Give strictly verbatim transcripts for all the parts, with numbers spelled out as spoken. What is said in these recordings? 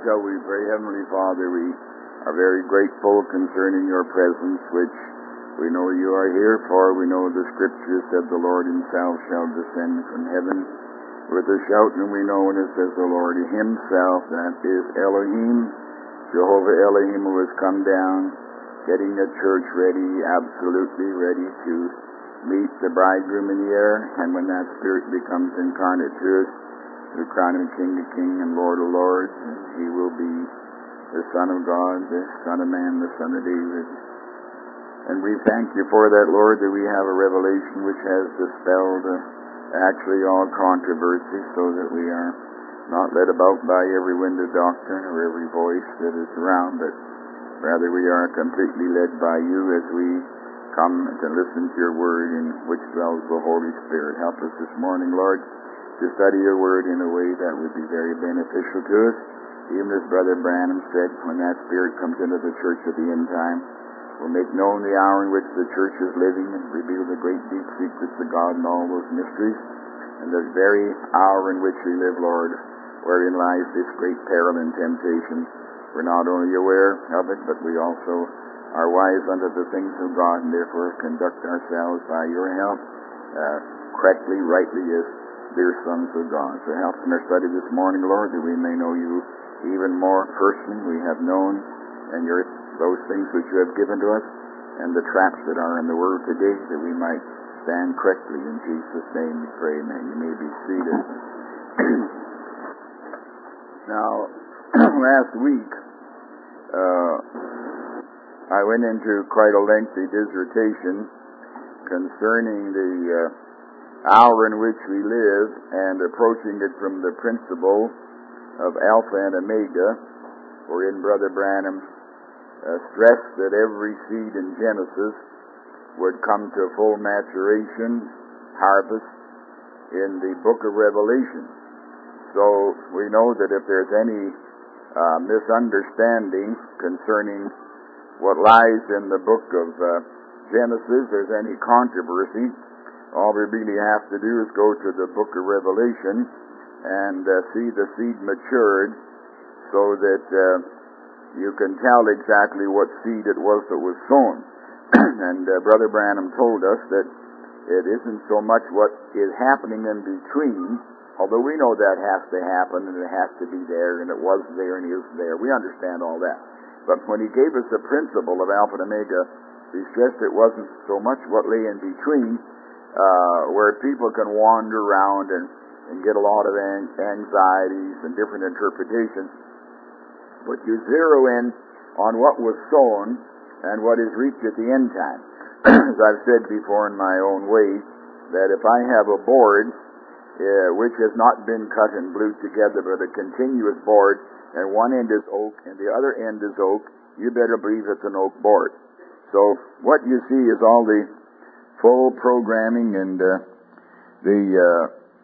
shall we pray. Heavenly Father, we are very grateful concerning your presence, which we know you are here for. We know the Scripture said the Lord himself shall descend from heaven with a shout, and we know when it says the Lord himself, that is Elohim, Jehovah Elohim, who has come down, getting the church ready, absolutely ready to meet the bridegroom in the air. And when that Spirit becomes incarnate to us, we crown him King of Kings and Lord of Lords, and he will be the Son of God, the Son of Man, the Son of David. And we thank you for that, Lord, that we have a revelation which has dispelled uh, actually all controversy, so that we are not led about by every wind of doctrine or every voice that is around, but rather we are completely led by you as we come to listen to your word, in which dwells the Holy Spirit. Help us this morning, Lord, to study your word in a way that would be very beneficial to us. Even as Brother Branham said, when that Spirit comes into the church at the end time, will make known the hour in which the church is living and reveal the great deep secrets of God and all those mysteries. And this very hour in which we live, Lord, wherein lies this great peril and temptation, we're not only aware of it, but we also are wise unto the things of God, and therefore conduct ourselves by your help uh, correctly, rightly, as dear sons of God. So help in our study this morning, Lord, that we may know you even more personally we have known, and your those things which you have given to us, and the traps that are in the Word today, that we might stand correctly. In Jesus' name we pray, amen. You may be seated. Now, last week, uh, I went into quite a lengthy dissertation concerning the uh, hour in which we live, and approaching it from the principle of Alpha and Omega, wherein Brother Branham uh, stressed that every seed in Genesis would come to full maturation, harvest, in the book of Revelation. So we know that if there's any uh, misunderstanding concerning what lies in the book of uh, Genesis, there's any controversy, all we really have to do is go to the book of Revelation and uh, see the seed matured, so that uh, you can tell exactly what seed it was that was sown. And uh, Brother Branham told us that it isn't so much what is happening in between, although we know that has to happen and it has to be there, and it was there and is there. We understand all that. But when he gave us the principle of Alpha and Omega, he stressed it wasn't so much what lay in between, Uh, where people can wander around and, and get a lot of an- anxieties and different interpretations. But you zero in on what was sown and what is reaped at the end time. As I've said before in my own way, that if I have a board uh, which has not been cut and glued together, but a continuous board, and one end is oak and the other end is oak, you better believe it's an oak board. So what you see is all the full programming and uh, the uh,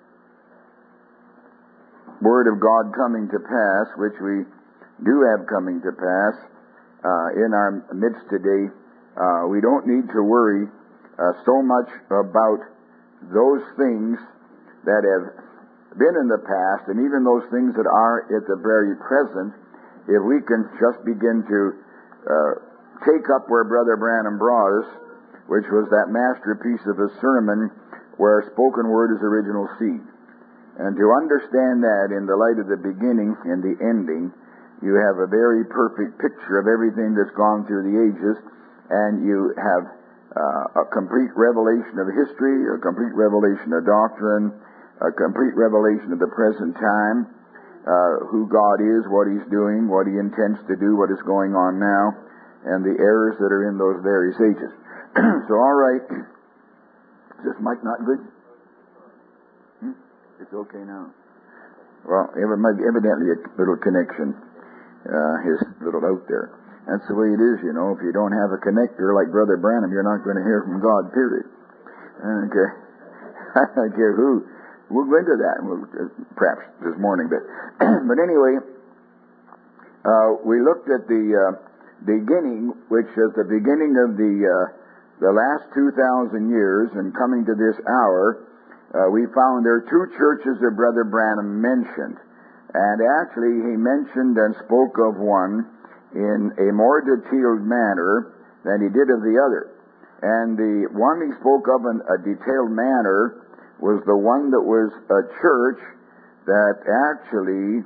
Word of God coming to pass, which we do have coming to pass uh, in our midst today. Uh, we don't need to worry uh, so much about those things that have been in the past, and even those things that are at the very present, if we can just begin to uh, take up where Brother Branham brought us, which was that masterpiece of a sermon where spoken word is original seed. And to understand that in the light of the beginning and the ending, you have a very perfect picture of everything that's gone through the ages, and you have uh, a complete revelation of history, a complete revelation of doctrine, a complete revelation of the present time, uh, who God is, what He's doing, what He intends to do, what is going on now, and the errors that are in those various ages. So, all right. Is this mic not good? Hmm? It's okay now. Well, evidently a little connection uh, is a little out there. That's the way it is, you know. If you don't have a connector like Brother Branham, you're not going to hear from God, period. Okay. I don't care who. We'll go into that, we'll, uh, perhaps this morning. But, but anyway, uh, we looked at the uh, beginning, which is the beginning of the... Uh, The last two thousand years, and coming to this hour, uh, we found there are two churches that Brother Branham mentioned. And actually, he mentioned and spoke of one in a more detailed manner than he did of the other. And the one he spoke of in a detailed manner was the one that was a church that actually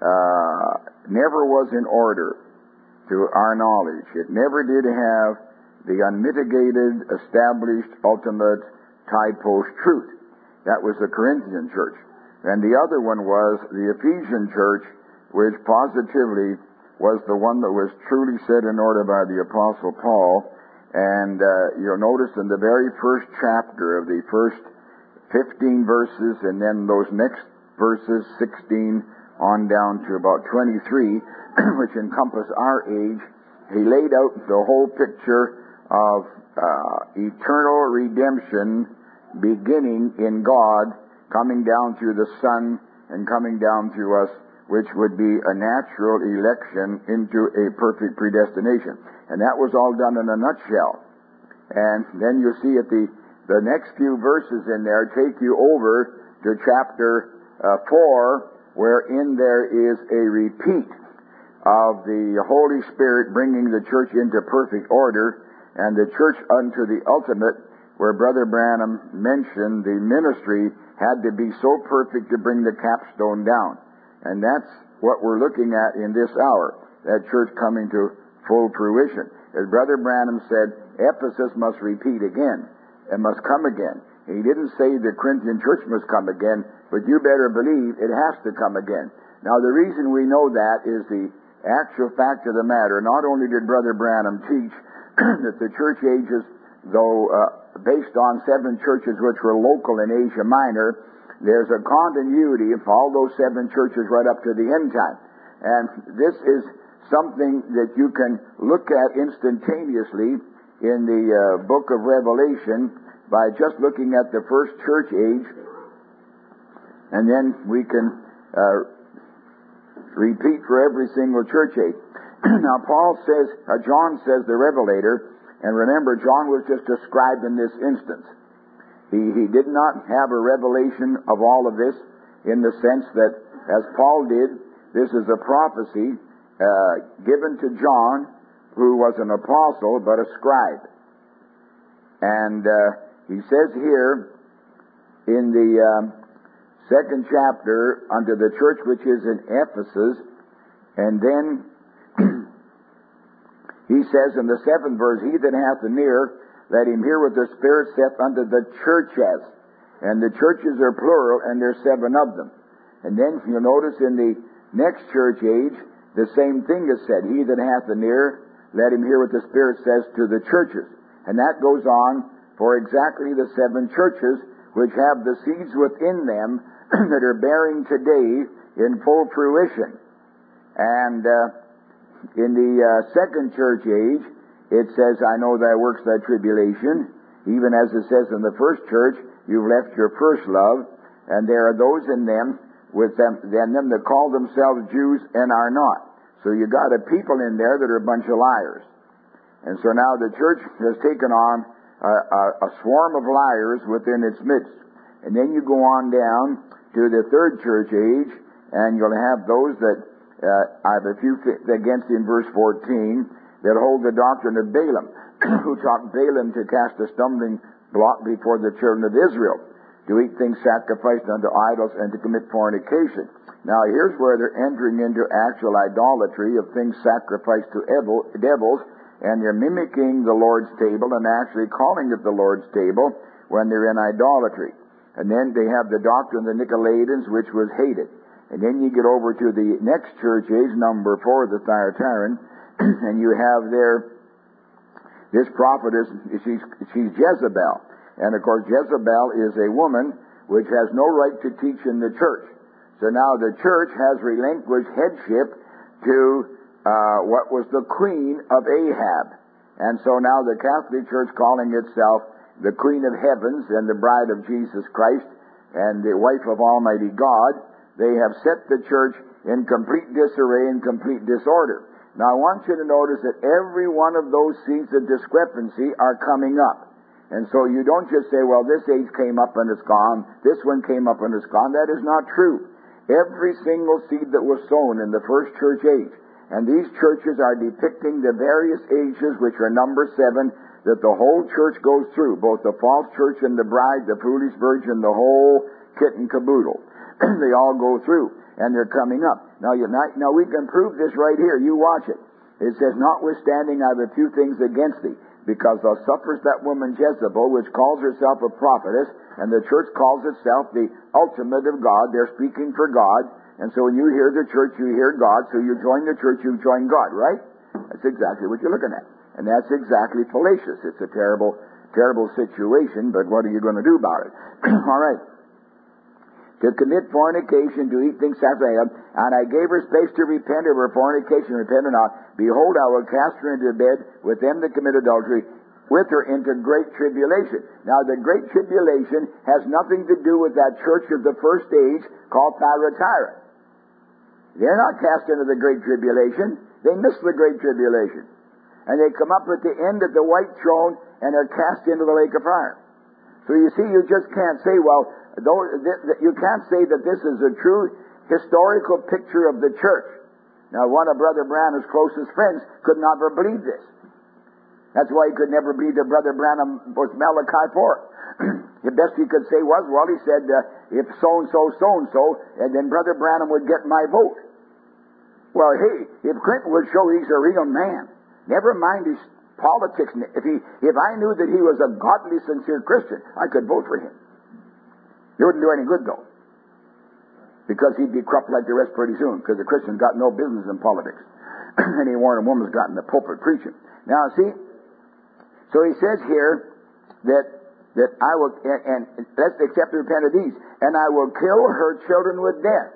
uh, never was in order to our knowledge. It never did have the unmitigated, established, ultimate tie-post truth. That was the Corinthian church. And the other one was the Ephesian church, which positively was the one that was truly set in order by the Apostle Paul. And uh, you'll notice in the very first chapter of the first fifteen verses, and then those next verses, sixteen on down to about twenty-three, which encompass our age, he laid out the whole picture of uh, eternal redemption beginning in God, coming down through the Son and coming down through us, which would be a natural election into a perfect predestination. And that was all done in a nutshell. And then you see at the, the next few verses in there take you over to chapter uh, four, wherein there is a repeat of the Holy Spirit bringing the church into perfect order, and the church unto the ultimate, where Brother Branham mentioned the ministry had to be so perfect to bring the capstone down. And that's what we're looking at in this hour, that church coming to full fruition. As Brother Branham said, Ephesus must repeat again and must come again. He didn't say the Corinthian church must come again, but you better believe it has to come again. Now, the reason we know that is the actual fact of the matter. Not only did Brother Branham teach that the church ages, though uh, based on seven churches which were local in Asia Minor, there's a continuity of all those seven churches right up to the end time. And this is something that you can look at instantaneously in the uh, book of Revelation by just looking at the first church age, and then we can uh, repeat for every single church age. Now, Paul says, uh, John says, the Revelator, and remember, John was just described in this instance. He, he did not have a revelation of all of this in the sense that, as Paul did, this is a prophecy uh, given to John, who was an apostle but a scribe. And uh, he says here in the um, second chapter, unto the church which is in Ephesus, and then he says in the seventh verse, he that hath an ear, let him hear what the Spirit saith unto the churches. And the churches are plural, and there's seven of them. And then you'll notice in the next church age, the same thing is said. He that hath an ear, let him hear what the Spirit says to the churches. And that goes on for exactly the seven churches which have the seeds within them that are bearing today in full fruition. And uh, in the uh, second church age, it says, I know thy works, thy tribulation, even as it says in the first church, you've left your first love, and there are those in them with them, then them that call themselves Jews and are not. So you got a people in there that are a bunch of liars. And so now the church has taken on a, a, a swarm of liars within its midst. And then you go on down to the third church age, and you'll have those that uh, I have a few th- against in verse fourteen, that hold the doctrine of Balaam, who taught Balaam to cast a stumbling block before the children of Israel, to eat things sacrificed unto idols, and to commit fornication. Now here's where they're entering into actual idolatry of things sacrificed to evil, devils, and they're mimicking the Lord's table and actually calling it the Lord's table when they're in idolatry. And then they have the doctrine of the Nicolaitans, which was hated. And then you get over to the next church age, number four, the Thyatiran, and you have there this prophetess, she's, she's Jezebel. And of course, Jezebel is a woman which has no right to teach in the church. So now the church has relinquished headship to uh, what was the queen of Ahab. And so now the Catholic Church, calling itself the Queen of Heavens and the Bride of Jesus Christ and the wife of Almighty God, they have set the church in complete disarray and complete disorder. Now I want you to notice that every one of those seeds of discrepancy are coming up. And so you don't just say, well, this age came up and it's gone, this one came up and it's gone. That is not true. Every single seed that was sown in the first church age. And these churches are depicting the various ages, which are number seven, that the whole church goes through, both the false church and the bride, the foolish virgin, the whole kit and caboodle. They all go through, and they're coming up. Now, you, now we can prove this right here. You watch it. It says, notwithstanding, I have a few things against thee, because thou sufferest that woman Jezebel, which calls herself a prophetess, and the church calls itself the ultimate of God. They're speaking for God. And so when you hear the church, you hear God. So you join the church, you join God, right? That's exactly what you're looking at. And that's exactly fallacious. It's a terrible, terrible situation, but what are you going to do about it? All right. To commit fornication, to eat things sacrificed, and I gave her space to repent of her fornication, repent or not. Behold, I will cast her into bed with them that commit adultery, with her into great tribulation. Now, the great tribulation has nothing to do with that church of the first age called Thyatira. They're not cast into the great tribulation. They miss the great tribulation. And they come up at the end of the white throne and are cast into the lake of fire. So you see, you just can't say, well, though, you can't say that this is a true historical picture of the church. Now, one of Brother Branham's closest friends could never believe this. That's why he could never believe that Brother Branham was Malachi four. The best he could say was, well, he said, uh, if so-and-so, so-and-so, and then Brother Branham would get my vote. Well, hey, if Clinton would show he's a real man, never mind his politics. If he, if I knew that he was a godly, sincere Christian, I could vote for him. It wouldn't do any good, though, because he'd be corrupt like the rest pretty soon, because the Christians got no business in politics. Any more than a woman's got in the pulpit preaching. Now, see, so he says here that that I will, and, and let's accept and repent of these, and I will kill her children with death.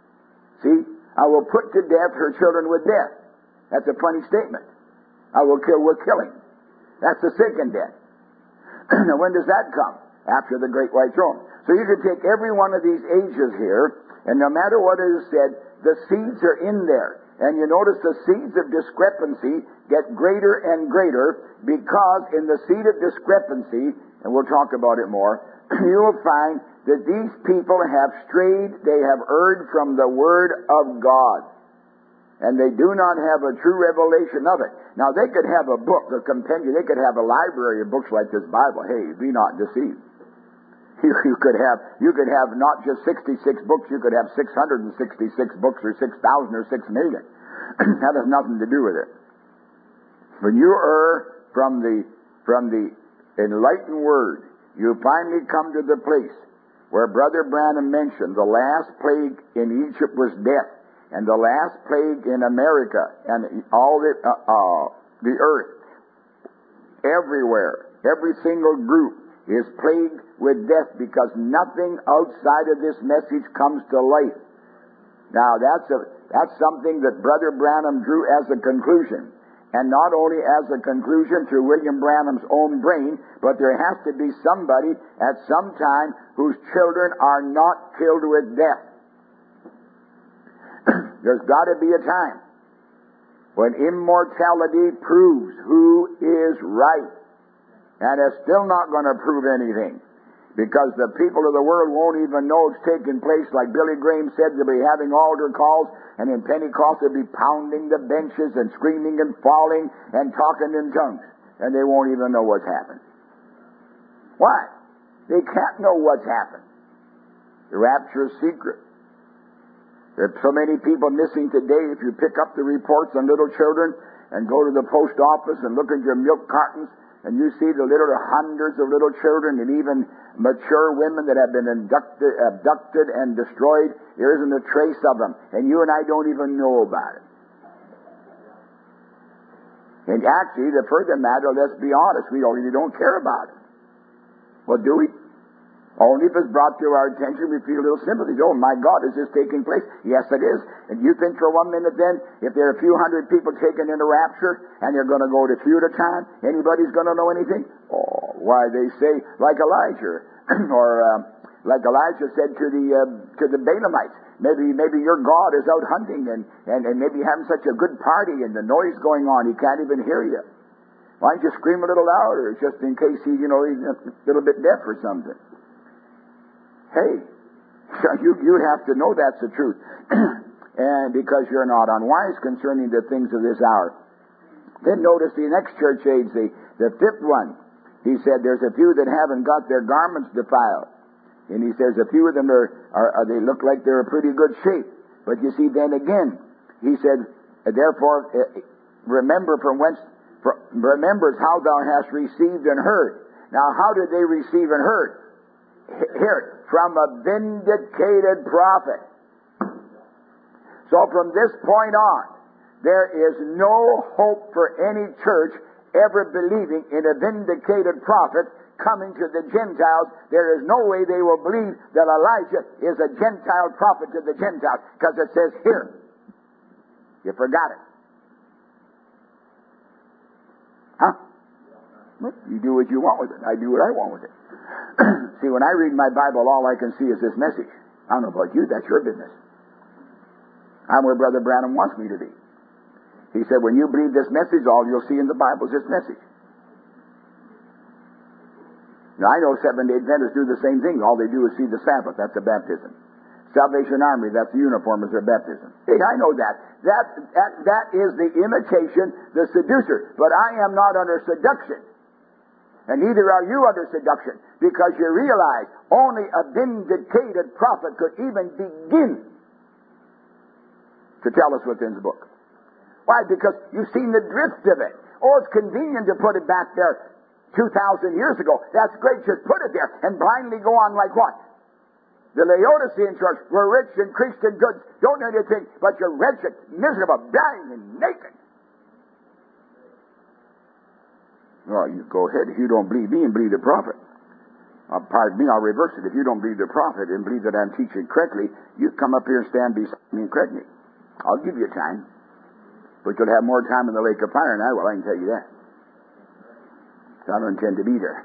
See, I will put to death her children with death. That's a funny statement. I will kill with killing. That's the second death. Now, when does that come? After the great white throne. So you can take every one of these ages here, and no matter what is said, the seeds are in there. And you notice the seeds of discrepancy get greater and greater, because in the seed of discrepancy, and we'll talk about it more, you will find that these people have strayed, they have erred from the Word of God. And they do not have a true revelation of it. Now, they could have a book, a compendium, they could have a library of books like this Bible. Hey, be not deceived. You, you could have you could have not just sixty-six books, you could have six hundred sixty-six books, or six thousand, or six million. That has nothing to do with it. When you err from the from the enlightened Word, you finally come to the place where Brother Branham mentioned the last plague in Egypt was death, and the last plague in America and all the uh, uh, the earth, everywhere, every single group is plagued with death, because nothing outside of this message comes to light. Now, that's a that's something that Brother Branham drew as a conclusion. And not only as a conclusion through William Branham's own brain, but there has to be somebody at some time whose children are not killed with death. There's got to be a time when immortality proves who is right. And it's still not going to prove anything, because the people of the world won't even know it's taking place. Like Billy Graham said, they'll be having altar calls, and in Pentecost they'll be pounding the benches and screaming and falling and talking in tongues, and they won't even know what's happened. Why? They can't know what's happened. The rapture is secret. There are so many people missing today. If you pick up the reports on little children and go to the post office and look at your milk cartons, and you see the little hundreds of little children and even mature women that have been abducted, abducted and destroyed, there isn't a trace of them. And you and I don't even know about it. And actually, the further matter, let's be honest, we really don't care about it. Well, do we? Only if it's brought to our attention, we feel a little sympathy. Oh, my God, is this taking place? Yes, it is. And you think for one minute then, if there are a few hundred people taken into rapture, and they're going to go to few at a time, anybody's going to know anything? Oh, why, they say, like Elijah, or uh, like Elijah said to the uh, to the Balaamites, maybe maybe your God is out hunting, and, and, and maybe having such a good party, and the noise going on, he can't even hear you. Why don't you scream a little louder, just in case he, you know, he's a little bit deaf or something? Hey, So you, you have to know that's the truth. And because you're not unwise concerning the things of this hour. Then notice the next church age, the, the fifth one. He said there's a few that haven't got their garments defiled. And he says a few of them are, are, are they look like they're in pretty good shape. But you see, then again, he said, therefore, remember from whence, remembers how thou hast received and heard. Now, how did they receive and heard? Here, from a vindicated prophet. So from this point on, there is no hope for any church ever believing in a vindicated prophet coming to the Gentiles. There is no way they will believe that Elijah is a Gentile prophet to the Gentiles, because it says here. You forgot it. Huh? Well, you do what you want with it. I do what I want with it. See, when I read my Bible, all I can see is this message. I don't know about you, that's your business. I'm where Brother Branham wants me to be. He said, when you believe this message, all you'll see in the Bible is this message. Now, I know Seventh-day Adventists do the same thing. All they do is see the Sabbath. That's a baptism. Salvation Army, that's the uniform as their baptism. Hey, I know that. That, that. that is the imitation, the seducer. But I am not under seduction. And neither are you under seduction. Because you realize only a vindicated prophet could even begin to tell us what's in the book. Why? Because you've seen the drift of it. Oh, it's convenient to put it back there two thousand years ago. That's great. Just put it there and blindly go on like what? The Laodicean church were rich in Christian goods. Don't know anything, but you're wretched, miserable, dying, and naked. Well, you go ahead. If you don't believe me and believe the prophet. Uh, pardon me, I'll reverse it. If you don't believe the prophet and believe that I'm teaching correctly, you come up here and stand beside me and correct me. I'll give you time. But you'll have more time in the lake of fire than I will, I can tell you that. So I don't intend to be there.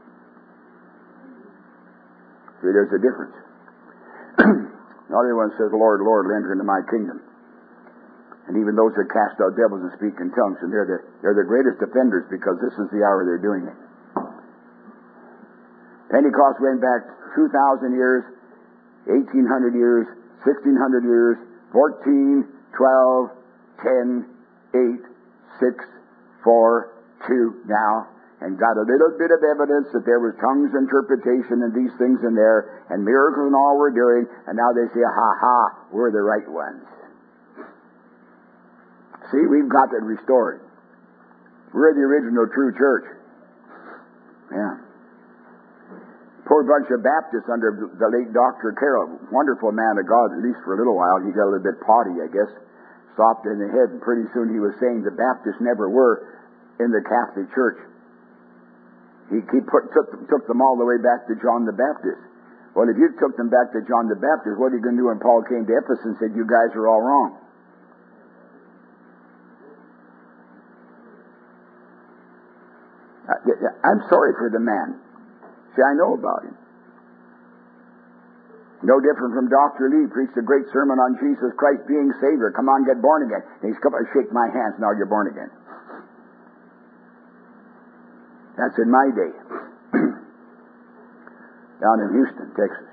See, there's a difference. Everyone says, Lord, Lord, enter into my kingdom. And even those that cast out devils and speak in tongues, and they're the, they're the greatest offenders because this is the hour they're doing it. Pentecost went back two thousand years, eighteen hundred years, sixteen hundred years, fourteen, twelve, ten, eight, six, four, two now, and got a little bit of evidence that there was tongues interpretation and these things in there, and miracles and all we're doing, and now they say, ha ha, we're the right ones. See, we've got it restored. We're the original true church. Yeah. Poor bunch of Baptists under the late Doctor Carroll, wonderful man of God, at least for a little while. He got a little bit potty, I guess. Stopped in the head, and pretty soon he was saying the Baptists never were in the Catholic Church. He, he put, took, them, took them all the way back to John the Baptist. Well, if you took them back to John the Baptist, what are you going to do when Paul came to Ephesus and said, you guys are all wrong? I'm sorry for the man. See, I know about him. No different from Doctor Lee, preached a great sermon on Jesus Christ being Savior. Come on, get born again. And he's come and shake my hands, now you're born again. That's in my day. Down in Houston, Texas.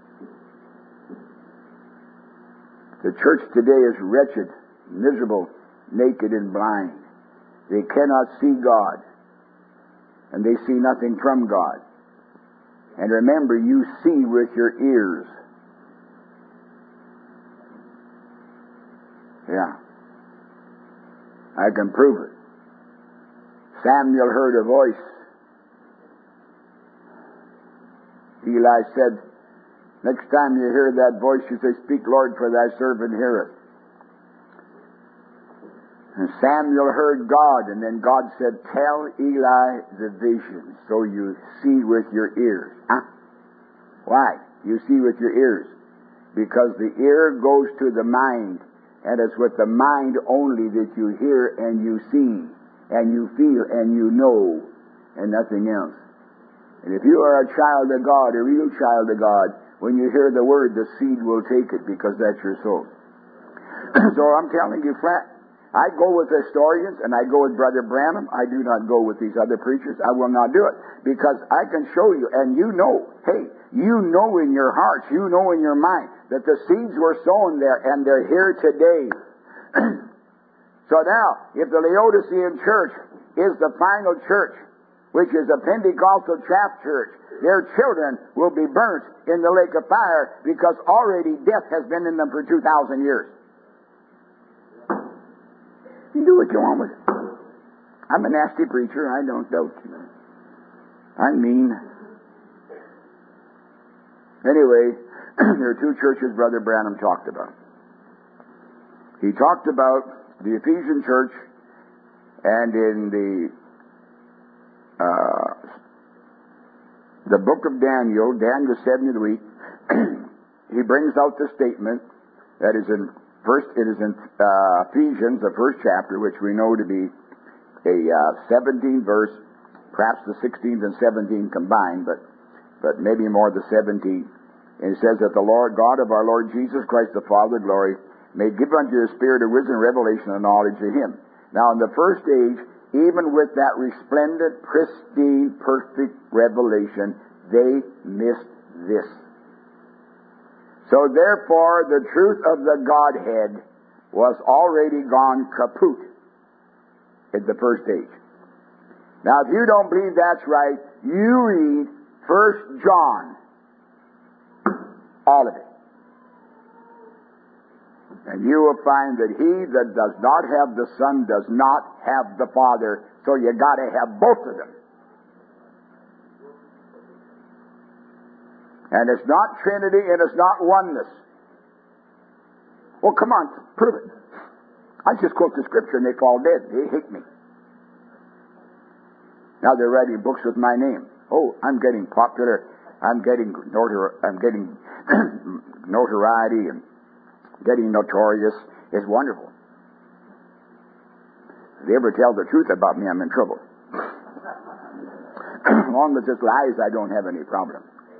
The church today is wretched, miserable, naked, and blind. They cannot see God. And they see nothing from God. And remember, you see with your ears. Yeah. I can prove it. Samuel heard a voice. Eli said, next time you hear that voice, you say, speak, Lord, for thy servant heareth. And Samuel heard God, and then God said, tell Eli the vision, so you see with your ears. Huh? Why? You see with your ears. Because the ear goes to the mind, and it's with the mind only that you hear and you see, and you feel and you know, and nothing else. And if you are a child of God, a real child of God, when you hear the word, the seed will take it, because that's your soul. So I'm telling you flat, I go with historians and I go with Brother Branham. I do not go with these other preachers. I will not do it. Because I can show you, and you know, hey, you know in your hearts, you know in your mind, that the seeds were sown there and they're here today. So now, if the Laodicean church is the final church, which is a Pentecostal chaff church, their children will be burnt in the lake of fire because already death has been in them for two thousand years. You do what you want with it. I'm a nasty preacher, I don't doubt you. I'm mean. Anyway, there are two churches Brother Branham talked about. He talked about the Ephesian church, and in the uh, the book of Daniel, Daniel seven of the week, he brings out the statement that is in First, it is in uh, Ephesians, the first chapter, which we know to be a uh, seventeenth verse, perhaps the sixteenth and seventeenth combined, but but maybe more the seventeenth. And it says that the Lord God of our Lord Jesus Christ, the Father of glory, may give unto you the spirit of wisdom, revelation, and knowledge of Him. Now, in the first age, even with that resplendent, pristine, perfect revelation, they missed this. So therefore, the truth of the Godhead was already gone kaput at the first age. Now, if you don't believe that's right, you read First John, all of it. And you will find that he that does not have the Son does not have the Father, so you got to have both of them. And it's not Trinity, and it's not oneness. Well, come on, prove it. I just quote the Scripture, and they fall dead. They hate me. Now they're writing books with my name. Oh, I'm getting popular. I'm getting notor- I'm getting notoriety and getting notorious. It's wonderful. If they ever tell the truth about me, I'm in trouble. As long as it's lies, I don't have any problem.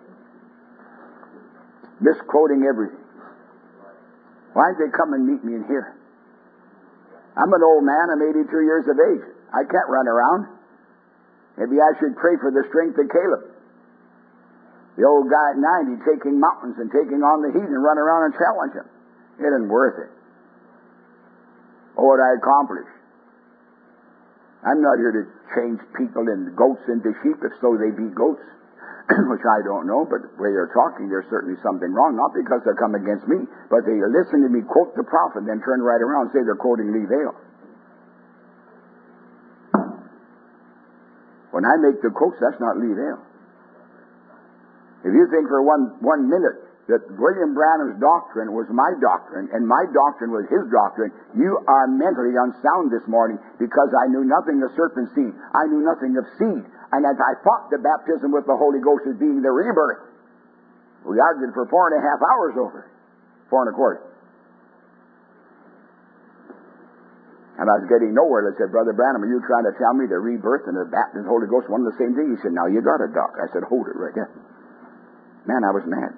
Misquoting everything. Why did they come and meet me in here? I'm an old man. I'm eighty-two years of age. I can't run around. Maybe I should pray for the strength of Caleb. The old guy at ninety taking mountains and taking on the heat and run around and challenge him. It isn't worth it. Oh, what I accomplished. I'm not here to change people and goats into sheep, if so they be goats. Which I don't know, but the way they're talking, there's certainly something wrong. Not because they come against me, but they listen to me quote the prophet and then turn right around and say they're quoting Lee Vale. When I make the quotes, that's not Lee Vale. If you think for one, one minute that William Branham's doctrine was my doctrine and my doctrine was his doctrine, you are mentally unsound this morning, because I knew nothing of serpent seed. I knew nothing of seed. And as I thought the baptism with the Holy Ghost as being the rebirth, we argued for four and a half hours over it. Four and a quarter. And I was getting nowhere. I said, Brother Branham, are you trying to tell me the rebirth and the baptism of the Holy Ghost one and the same thing? He said, now you got it, Doc. I said, hold it right there. Man, I was mad.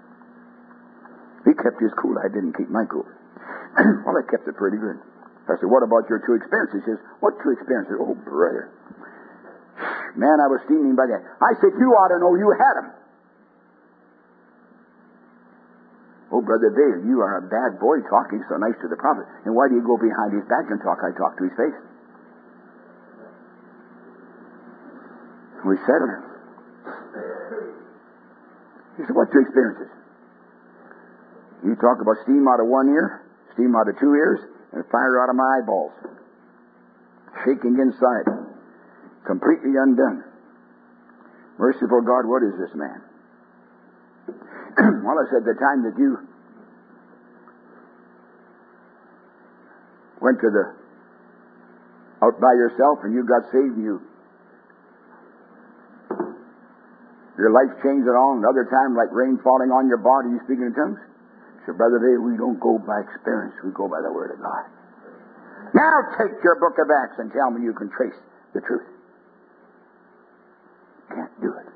He kept his cool. I didn't keep my cool. Well, I kept it pretty good. I said, what about your two experiences? He says, what two experiences? Oh, brother. Man, I was steaming by that. I said, you ought to know you had them. Oh, Brother Vale, you are a bad boy talking so nice to the prophet. And why do you go behind his back and talk? I talk to his face. We settled it. He said, what two experiences? You talk about steam out of one ear, steam out of two ears, and fire out of my eyeballs. Shaking inside. Completely undone. Merciful God, what is this man? Well, I said, the time that you went to the out by yourself and you got saved and you your life changed at all, another time like rain falling on your body, you speaking in tongues? I said, Brother Dave, we don't go by experience, we go by the Word of God. Now take your book of Acts and tell me you can trace the truth. Can't do it.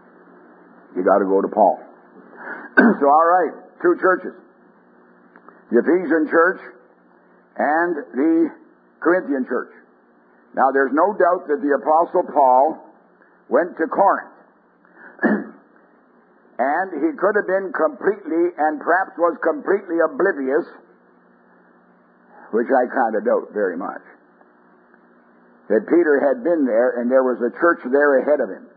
You got to go to Paul. So, all right, two churches. the Ephesian church and the Corinthian church. Now, there's no doubt that the Apostle Paul went to Corinth. And he could have been completely, and perhaps was completely oblivious, which I kind of doubt very much, that Peter had been there and there was a church there ahead of him.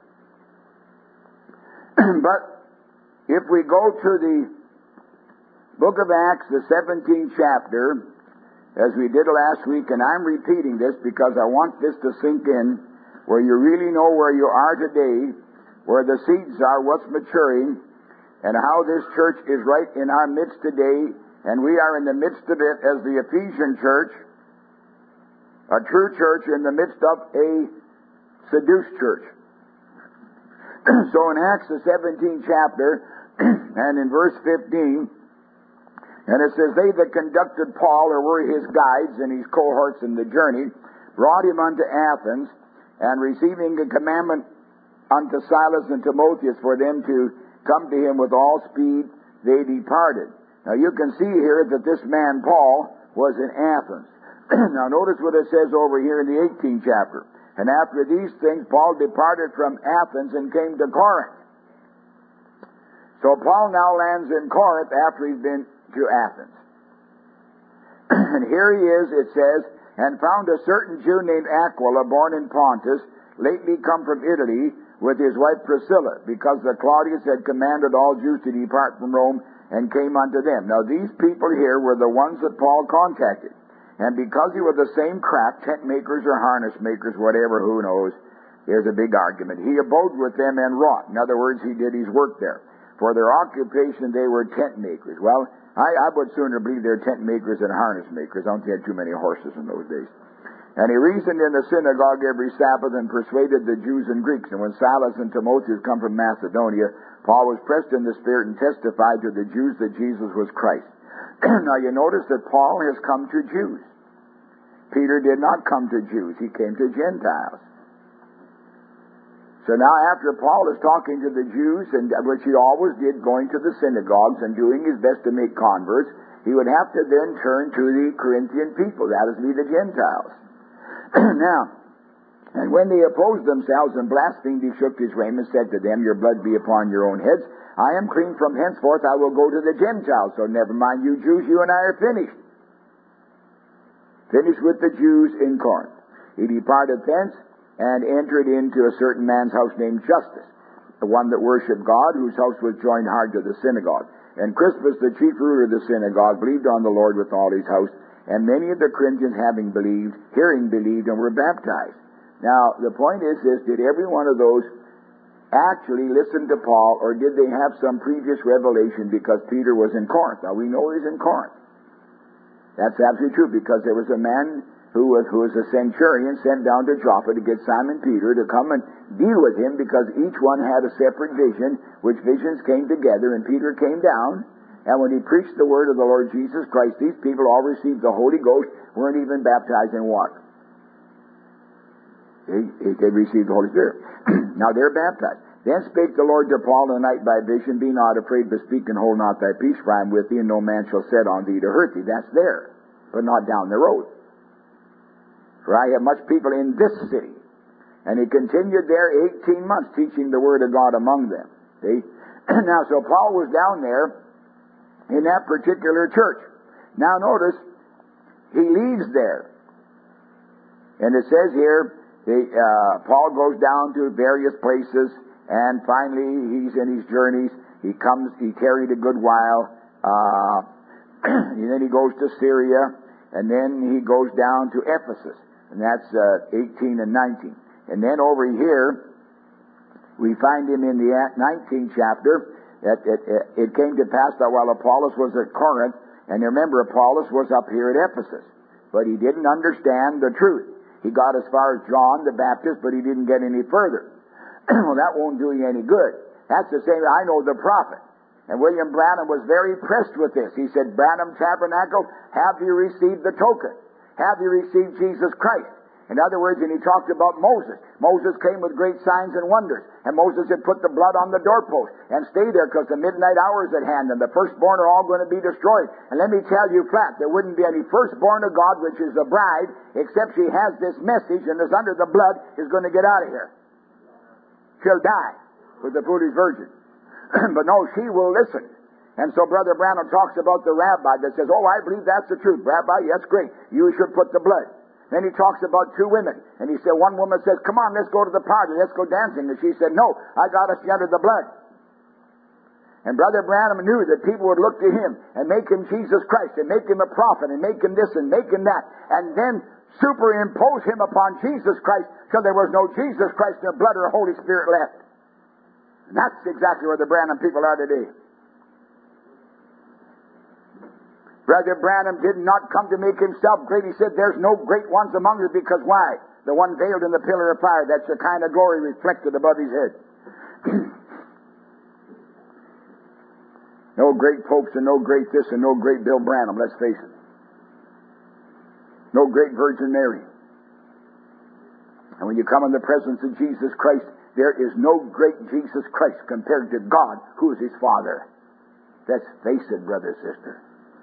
But if we go to the book of Acts, the seventeenth chapter, as we did last week, and I'm repeating this because I want this to sink in, where you really know where you are today, where the seeds are, what's maturing, and how this church is right in our midst today, and we are in the midst of it as the Ephesian church, a true church in the midst of a seduced church. So in Acts, the seventeenth chapter, and in verse fifteen, and it says, they that conducted Paul, or were his guides and his cohorts in the journey, brought him unto Athens, and receiving a commandment unto Silas and Timotheus for them to come to him with all speed, they departed. Now you can see here that this man Paul was in Athens. Now notice what it says over here in the eighteenth chapter. And after these things, Paul departed from Athens and came to Corinth. So Paul now lands in Corinth after he's been to Athens. And here he is, it says, and found a certain Jew named Aquila, born in Pontus, lately come from Italy, with his wife Priscilla, because that Claudius had commanded all Jews to depart from Rome, and came unto them. Now these people here were the ones that Paul contacted. And because he was the same craft, tent makers or harness makers, whatever, who knows, there's a big argument. He abode with them and wrought. In other words, he did his work there. For their occupation, they were tent makers. Well, I, I would sooner believe they're tent makers than harness makers. I don't think they had too many horses in those days. And he reasoned in the synagogue every Sabbath and persuaded the Jews and Greeks. And when Silas and Timotheus come from Macedonia, Paul was pressed in the Spirit and testified to the Jews that Jesus was Christ. Now you notice that Paul has come to Jews. Peter did not come to Jews. He came to Gentiles. So now after Paul is talking to the Jews, and which he always did, going to the synagogues and doing his best to make converts, he would have to then turn to the Corinthian people. That is, be the Gentiles. Now, and when they opposed themselves and blasphemed, he shook his raiment and said to them, your blood be upon your own heads. I am clean from henceforth. I will go to the Gentiles. So never mind you Jews, you and I are finished. Finished with the Jews in Corinth. He departed thence and entered into a certain man's house named Justus, the one that worshipped God, whose house was joined hard to the synagogue. And Crispus, the chief ruler of the synagogue, believed on the Lord with all his house. And many of the Corinthians, having believed, hearing believed, and were baptized. Now, the point is this, did every one of those actually listen to Paul, or did they have some previous revelation because Peter was in Corinth? Now, we know he's in Corinth. That's absolutely true, because there was a man who was, who was a centurion sent down to Joppa to get Simon Peter to come and deal with him, because each one had a separate vision, which visions came together, and Peter came down, and when he preached the word of the Lord Jesus Christ, these people all received the Holy Ghost, weren't even baptized in water. They, they received the Holy Spirit. Now they're baptized. Then spake the Lord to Paul in the night by vision, be not afraid, but speak and hold not thy peace, for I am with thee, and no man shall set on thee to hurt thee. That's there, but not down the road. For I have much people in this city. And he continued there eighteen months, teaching the word of God among them. See? Now, so Paul was down there in that particular church. Now notice, he leaves there. And it says here, the, uh, Paul goes down to various places, and finally he's in his journeys. He comes, he tarried a good while, uh, and then he goes to Syria, and then he goes down to Ephesus, and that's uh, eighteen and nineteen. And then over here, we find him in the nineteenth chapter. That it, it, it came to pass that while Apollos was at Corinth, and remember, Apollos was up here at Ephesus, but he didn't understand the truth. He got as far as John the Baptist, but he didn't get any further. Well, that won't do you any good. That's the same, I know the prophet. And William Branham was very impressed with this. He said, Branham Tabernacle, have you received the token? Have you received Jesus Christ? In other words, and he talked about Moses. Moses came with great signs and wonders. And Moses had put the blood on the doorpost and stay there because the midnight hour is at hand and the firstborn are all going to be destroyed. And let me tell you flat, there wouldn't be any firstborn of God, which is the bride, except she has this message and is under the blood, is going to get out of here. She'll die with the foolish virgin. But no, she will listen. And so Brother Branham talks about the rabbi that says, oh, I believe that's the truth. Rabbi, yes, great. You should put the blood. Then he talks about two women. And he said, one woman says, come on, let's go to the party. Let's go dancing. And she said, no, I got to see under the blood. And Brother Branham knew that people would look to him and make him Jesus Christ and make him a prophet and make him this and make him that. And then superimpose him upon Jesus Christ till there was no Jesus Christ, no blood or Holy Spirit left. And that's exactly where the Branham people are today. Brother Branham did not come to make himself great. He said, there's no great ones among you, because why? The one veiled in the pillar of fire, that's the kind of glory reflected above his head. No great popes and no great this and no great Bill Branham, let's face it. No great Virgin Mary. And when you come in the presence of Jesus Christ, there is no great Jesus Christ compared to God, who is his Father. Let's face it, brother, sister.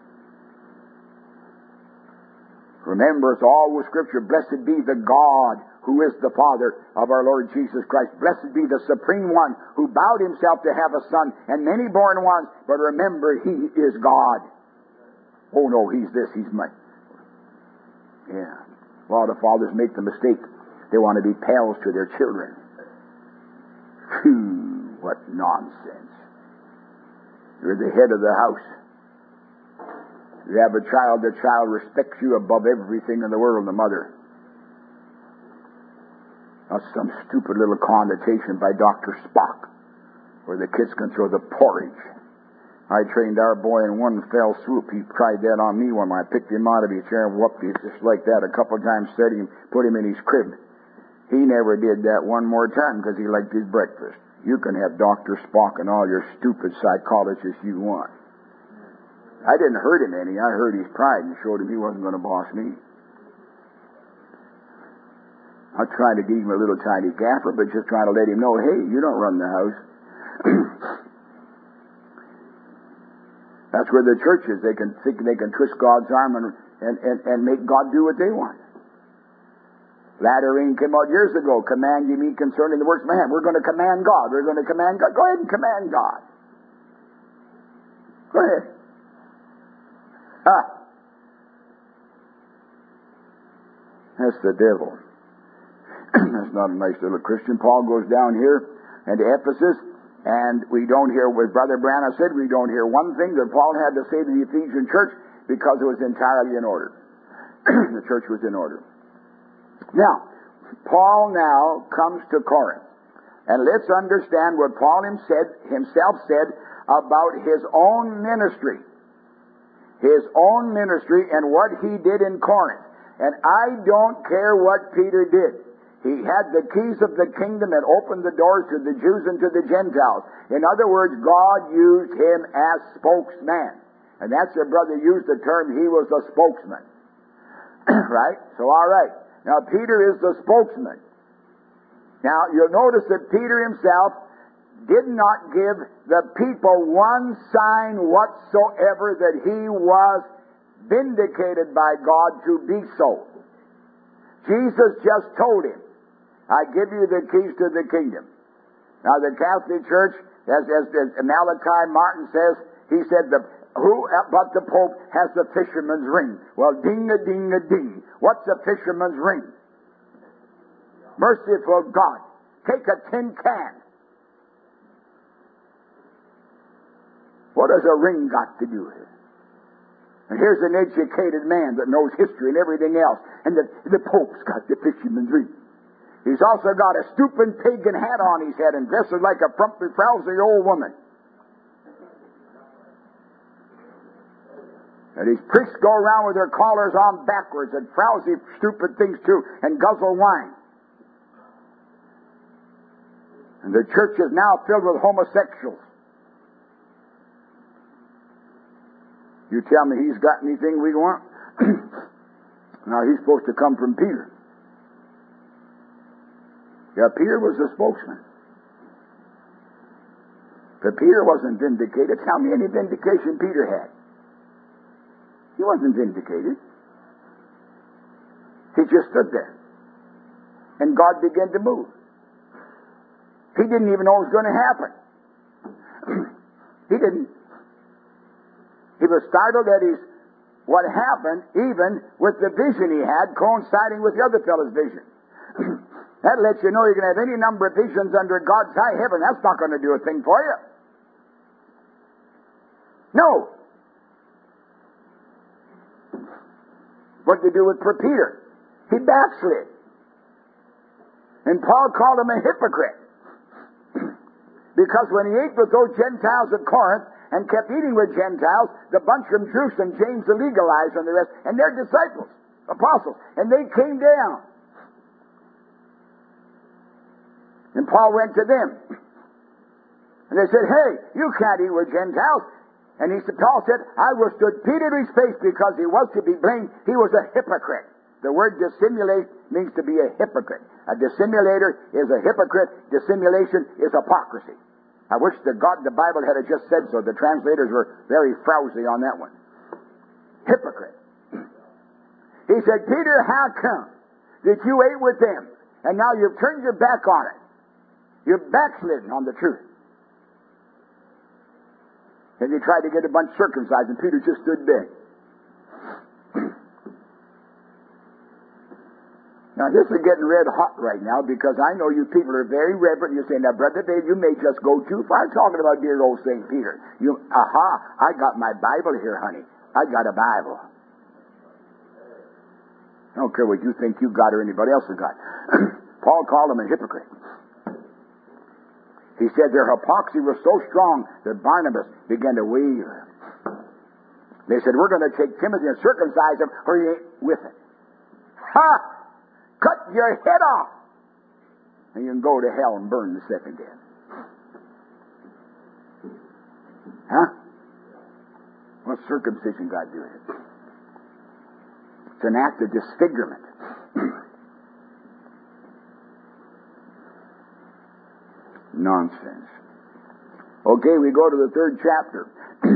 Remember, it's all with Scripture. Blessed be the God who is the Father of our Lord Jesus Christ. Blessed be the Supreme One who bowed himself to have a son, and many born ones. But remember, he is God. Oh no, he's this, he's my... Yeah. A lot of fathers make the mistake. They want to be pals to their children. Phew, what nonsense. You're the head of the house. You have a child, the child respects you above everything in the world, the mother. Not some stupid little connotation by Doctor Spock, where the kids can throw the porridge. I trained our boy in one fell swoop. He tried that on me when I picked him out of his chair and whooped him just like that a couple of times, set him, put him in his crib. He never did that one more time because he liked his breakfast. You can have Doctor Spock and all your stupid psychologists you want. I didn't hurt him any. I hurt his pride and showed him he wasn't going to boss me. Not trying to give him a little tiny gaffer, but just trying to let him know, hey, you don't run the house. That's where the church is. They can think they can twist God's arm and, and, and, and make God do what they want. Latter rain came out years ago. Command ye me concerning the works of my hand. We're going to command God. We're going to command God. Go ahead and command God. Go ahead. Ah. That's the devil. That's not a nice little Christian. Paul goes down here into Ephesus, and we don't hear what Brother Branham said. We don't hear one thing that Paul had to say to the Ephesian church because it was entirely in order. The church was in order. Now, Paul now comes to Corinth. And let's understand what Paul himself said about his own ministry. His own ministry and what he did in Corinth. And I don't care what Peter did. He had the keys of the kingdom and opened the doors to the Jews and to the Gentiles. In other words, God used him as spokesman. And that's the brother used the term, he was a spokesman. Right? So all right. Now Peter is the spokesman. Now you'll notice that Peter himself did not give the people one sign whatsoever that he was vindicated by God to be so. Jesus just told him, I give you the keys to the kingdom. Now the Catholic Church, as, as, as Malachi Martin says, he said, the, who but the Pope has the fisherman's ring? Well, ding-a-ding-a-ding. What's a fisherman's ring? Merciful God. Take a tin can. What has a ring got to do with it? And here's an educated man that knows history and everything else. And the, the Pope's got the fisherman's ring. He's also got a stupid pagan hat on his head and dresses like a frumpy, frowsy old woman. And these priests go around with their collars on backwards and frowsy, stupid things too, and guzzle wine. And the church is now filled with homosexuals. You tell me he's got anything we want? Now he's supposed to come from Peter. Yeah, Peter was the spokesman. But Peter wasn't vindicated. Tell me any vindication Peter had. He wasn't vindicated. He just stood there. And God began to move. He didn't even know it was going to happen. He didn't. He was startled at his what happened, even with the vision he had coinciding with the other fellow's vision. That lets you know you can have any number of visions under God's high heaven. That's not going to do a thing for you. No. What did he do with Peter? He backslid. And Paul called him a hypocrite. Because when he ate with those Gentiles at Corinth and kept eating with Gentiles, the bunch from Jerusalem, James the legalized and the rest, and their disciples, apostles, and they came down. And Paul went to them. And they said, hey, you can't eat with Gentiles. And he said, Paul said, I withstood Peter to his face because he was to be blamed. He was a hypocrite. The word dissimulate means to be a hypocrite. A dissimulator is a hypocrite. Dissimulation is hypocrisy. I wish the God, the Bible had just said so. The translators were very frowsy on that one. Hypocrite. He said, Peter, how come that you ate with them and now you've turned your back on it? You're backslidden on the truth. And you tried to get a bunch circumcised, and Peter just stood there. Now, this is getting red hot right now because I know you people are very reverent. You're saying, now, Brother Dave, you may just go too far talking about dear old Saint Peter. You, aha, I got my Bible here, honey. I got a Bible. I don't care what you think you got or anybody else has got. Paul called him a hypocrite. He said their hypocrisy was so strong that Barnabas began to waver. They said, we're going to take Timothy and circumcise him or he ain't with it. Ha! Cut your head off! And you can go to hell and burn the second death. Huh? What circumcision got to do with it? It's an act of disfigurement. Nonsense. Okay, we go to the third chapter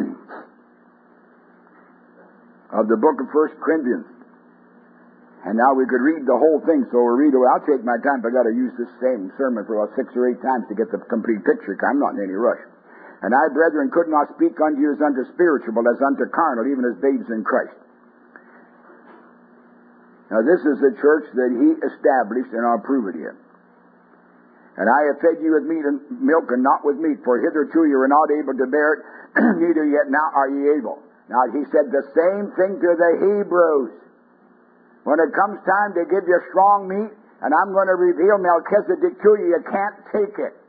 of the book of First Corinthians. And now we could read the whole thing, so we'll read it. I'll take my time, but I've got to use this same sermon for about six or eight times to get the complete picture, because I'm not in any rush. And I, brethren, could not speak unto you as unto spiritual, but as unto carnal, even as babes in Christ. Now this is the church that he established, and I'll prove it here. And I have fed you with meat and milk, and not with meat, for hitherto you were not able to bear it, neither yet now are ye able. Now he said the same thing to the Hebrews. When it comes time to give you strong meat, and I'm going to reveal Melchizedek to you, you can't take it.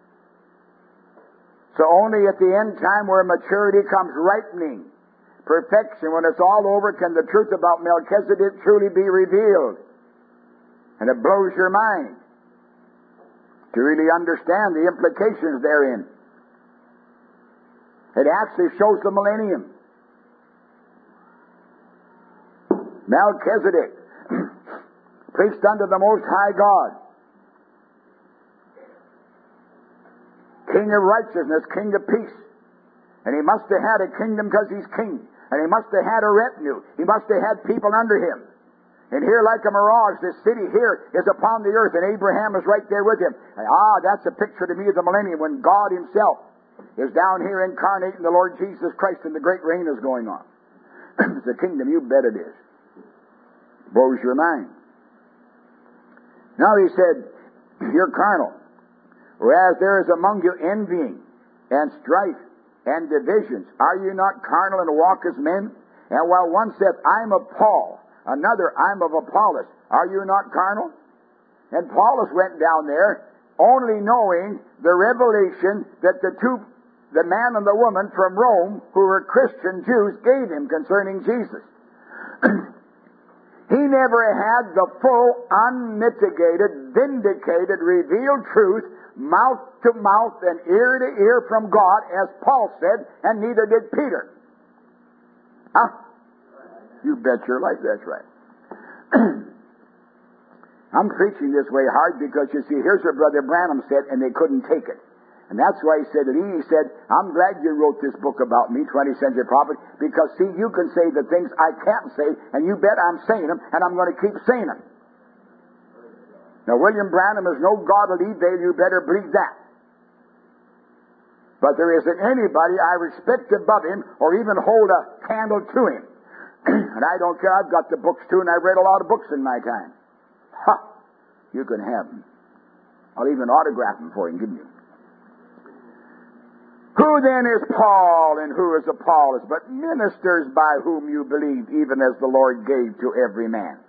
So only at the end time where maturity comes, ripening, perfection, when it's all over, can the truth about Melchizedek truly be revealed. And it blows your mind to really understand the implications therein. It actually shows the millennium. Melchizedek, priest unto the Most High God, king of righteousness, king of peace. And he must have had a kingdom because he's king. And he must have had a retinue. He must have had people under him. And here, like a mirage, this city here is upon the earth, and Abraham is right there with him. And, ah, that's a picture to me of the millennium when God himself is down here incarnating the Lord Jesus Christ, and the great reign is going on. It's a kingdom, you bet it is. Blows your mind. Now he said, you're carnal. Whereas there is among you envying and strife and divisions. Are you not carnal and walk as men? And while one saith, I'm of Paul, another, I'm of Apollos. Are you not carnal? And Apollos went down there only knowing the revelation that the two, the man and the woman from Rome, who were Christian Jews, gave him concerning Jesus. He never had the full, unmitigated, vindicated, revealed truth, mouth to mouth and ear to ear from God, as Paul said, and neither did Peter. Huh? You bet your life that's right. I'm preaching this way hard because, you see, here's what Brother Branham said, and they couldn't take it. And that's why he said that he, he said, I'm glad you wrote this book about me, twentieth century prophet, because, see, you can say the things I can't say, and you bet I'm saying them, and I'm going to keep saying them. Now, William Branham is no God of evil, you better believe that. But there isn't anybody I respect above him, or even hold a candle to him. And I don't care, I've got the books too, and I've read a lot of books in my time. Ha! You can have them. I'll even autograph them for you and give them you. Who then is Paul and who is Apollos, but ministers by whom you believed, even as the Lord gave to every man?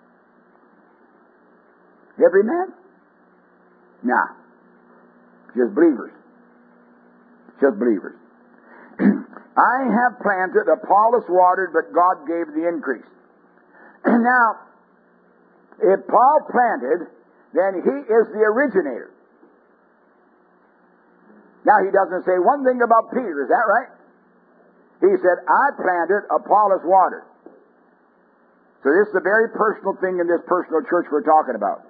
Every man? Nah. Just believers. Just believers. I have planted, Apollos watered, but God gave the increase. Now, if Paul planted, then he is the originator. Now, he doesn't say one thing about Peter, is that right? He said, I planted, Apollos watered. So this is a very personal thing in this personal church we're talking about.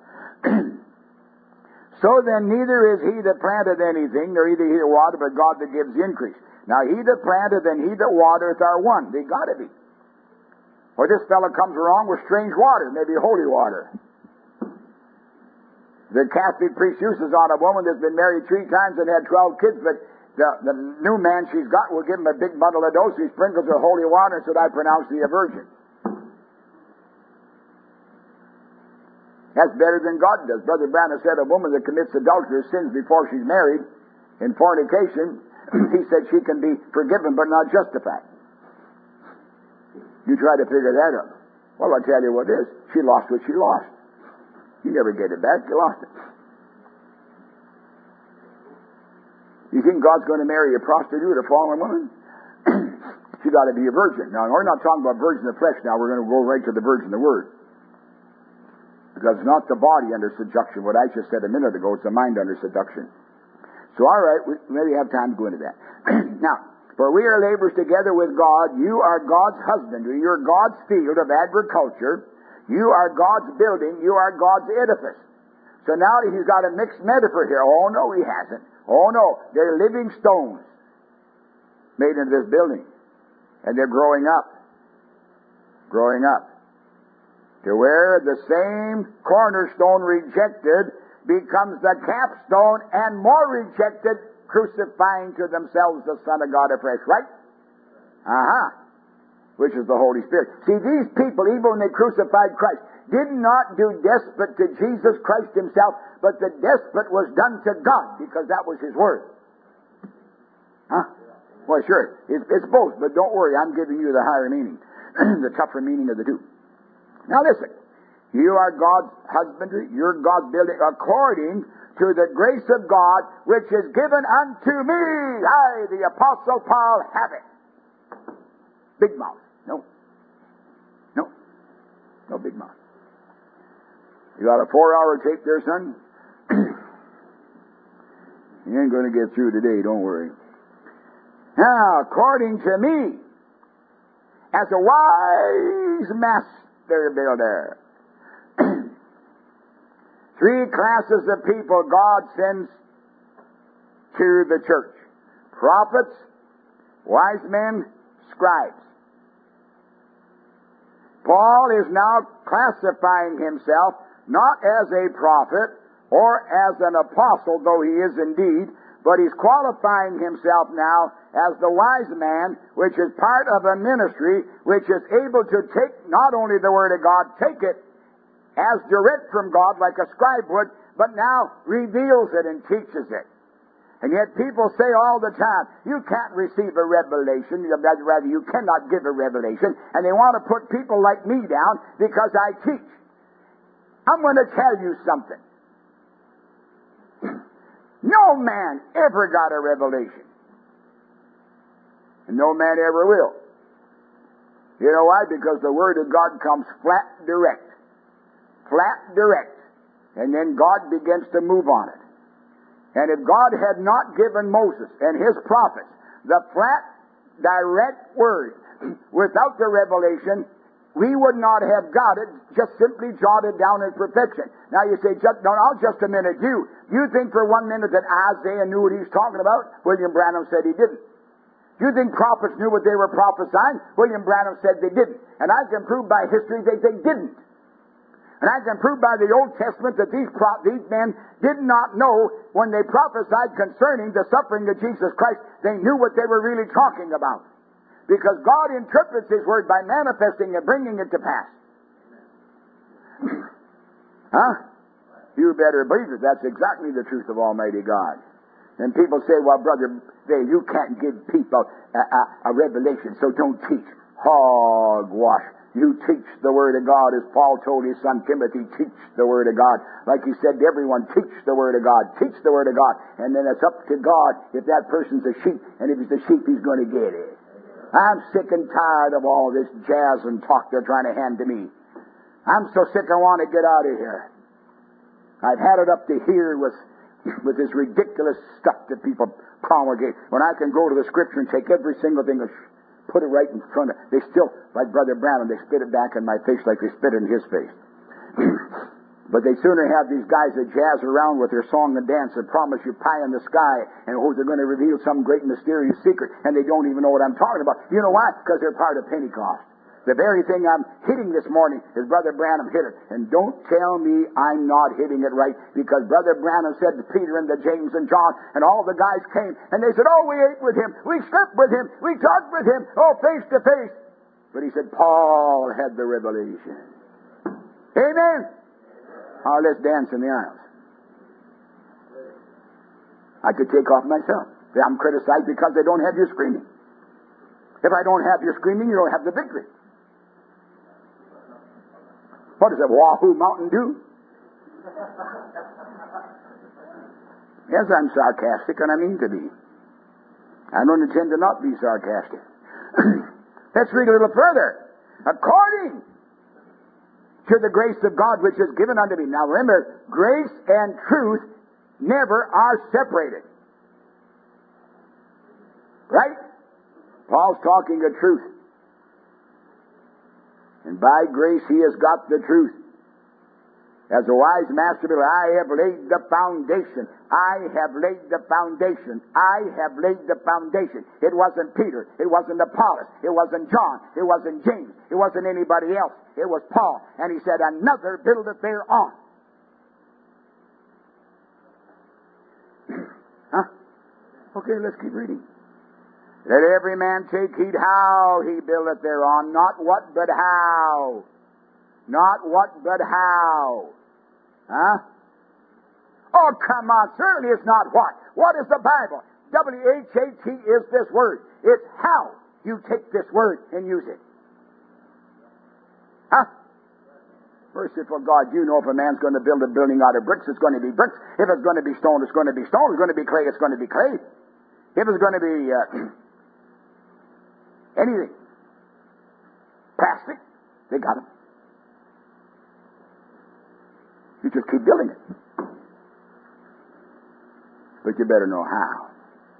So then, neither is he that planted anything, nor either he that watered, but God that gives the increase. Now, he that planted and he that watereth are one. They got to be. Or this fellow comes along with strange water, maybe holy water. The Catholic priest uses on a woman that's been married three times and had twelve kids, but the, the new man she's got will give him a big bundle of dough, so he sprinkles her holy water and said, I pronounce thee a virgin. That's better than God does. Brother Branham said a woman that commits adultery sins before she's married in fornication, he said she can be forgiven but not justified. You try to figure that out. Well, I'll tell you what it is. She lost what she lost. You never get it back. You lost it. You think God's going to marry a prostitute, a fallen woman? She got to be a virgin. Now, we're not talking about virgin of the flesh now. We're going to go right to the virgin of the word. Because it's not the body under seduction. What I just said a minute ago, it's the mind under seduction. So, all right, we maybe have time to go into that. Now, for we are laborers together with God. You are God's husbandry. You're God's field of agriculture. You are God's building. You are God's edifice. So now he's got a mixed metaphor here. Oh, no, he hasn't. Oh, no. They're living stones made into this building. And they're growing up. Growing up. To where the same cornerstone rejected becomes the capstone and more rejected, crucifying to themselves the Son of God afresh. Right? Uh-huh. Which is the Holy Spirit. See, these people, even when they crucified Christ, did not do despot to Jesus Christ himself, but the despot was done to God, because that was his word. Huh? Well, sure, it's, it's both, but don't worry, I'm giving you the higher meaning, the tougher meaning of the two. Now listen, you are God's husbandry, you're God's building, according to the grace of God, which is given unto me. I, the Apostle Paul, have it. Big mouth. No. No. No big mouth. You got a four-hour tape there, son? You ain't going to get through today, don't worry. Now, according to me, as a wise master builder, three classes of people God sends to the church. Prophets, wise men, scribes. Paul is now classifying himself not as a prophet or as an apostle, though he is indeed, but he's qualifying himself now as the wise man, which is part of a ministry which is able to take not only the Word of God, take it as direct from God like a scribe would, but now reveals it and teaches it. And yet people say all the time, you can't receive a revelation, rather you cannot give a revelation, and they want to put people like me down because I teach. I'm going to tell you something. No man ever got a revelation. And no man ever will. You know why? Because the Word of God comes flat direct. Flat direct. And then God begins to move on it. And if God had not given Moses and his prophets the flat, direct word without the revelation, we would not have got it just simply jotted down in perfection. Now you say, just, no, no, just a minute, you. You think for one minute that Isaiah knew what he was talking about? William Branham said he didn't. You think prophets knew what they were prophesying? William Branham said they didn't. And I can prove by history that they didn't. And I can prove by the Old Testament that these, pro- these men did not know when they prophesied concerning the suffering of Jesus Christ, they knew what they were really talking about. Because God interprets His Word by manifesting and bringing it to pass. Huh? You better believe it. That's exactly the truth of Almighty God. And people say, well, Brother Vale, you can't give people a, a, a revelation, so don't teach. Hogwash. You teach the Word of God, as Paul told his son Timothy, teach the Word of God. Like he said to everyone, teach the Word of God, teach the Word of God. And then it's up to God if that person's a sheep, and if he's a sheep, he's going to get it. I'm sick and tired of all this jazz and talk they're trying to hand to me. I'm so sick I want to get out of here. I've had it up to here with, with this ridiculous stuff that people promulgate. When I can go to the Scripture and take every single thing and put it right in front of... They still, like Brother Branham, they spit it back in my face like they spit it in his face. But they sooner have these guys that jazz around with their song and dance and promise you pie in the sky and oh, they're going to reveal some great mysterious secret, and they don't even know what I'm talking about. You know why? Because they're part of Pentecost. The very thing I'm hitting this morning is Brother Branham hit it. And don't tell me I'm not hitting it right, because Brother Branham said to Peter and to James and John, and all the guys came, and they said, oh, we ate with him, we slept with him, we talked with him, oh, face to face. But he said, Paul had the revelation. Amen? Now let's dance in the aisles. I could take off myself. I'm criticized because they don't have your screaming. If I don't have your screaming, you don't have the victory. What does that Wahoo Mountain do? Yes, I'm sarcastic, and I mean to be. I don't intend to not be sarcastic. Let's read a little further. According to the grace of God which is given unto me. Now remember, grace and truth never are separated. Right? Paul's talking the truth. And by grace he has got the truth. As a wise master builder, I have laid the foundation. I have laid the foundation. I have laid the foundation. It wasn't Peter. It wasn't Apollos. It wasn't John. It wasn't James. It wasn't anybody else. It was Paul. And he said, another buildeth thereon. Huh? Okay, let's keep reading. Let every man take heed how he buildeth thereon. Not what, but how. Not what, but how. Huh? Oh, come on. Certainly it's not what. What is the Bible? W H A T is this word. It's how you take this word and use it. Huh? Merciful God, you know if a man's going to build a building out of bricks, it's going to be bricks. If it's going to be stone, it's going to be stone. If it's going to be clay, it's going to be clay. If it's going to be uh, anything. Plastic, they got it. You just keep building it. But you better know how.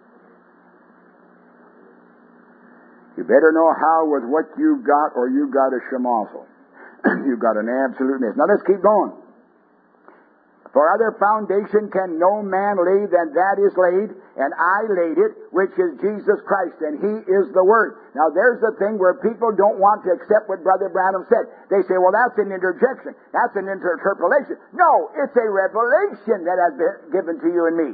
You better know how with what you've got, or you've got a schmozzle. You've got an absolute mess. Now let's keep going. For other foundation can no man lay than that is laid, and I laid it, which is Jesus Christ, and He is the Word. Now there's the thing where people don't want to accept what Brother Branham said. They say, well, that's an interjection. That's an interpolation. No, it's a revelation that has been given to you and me.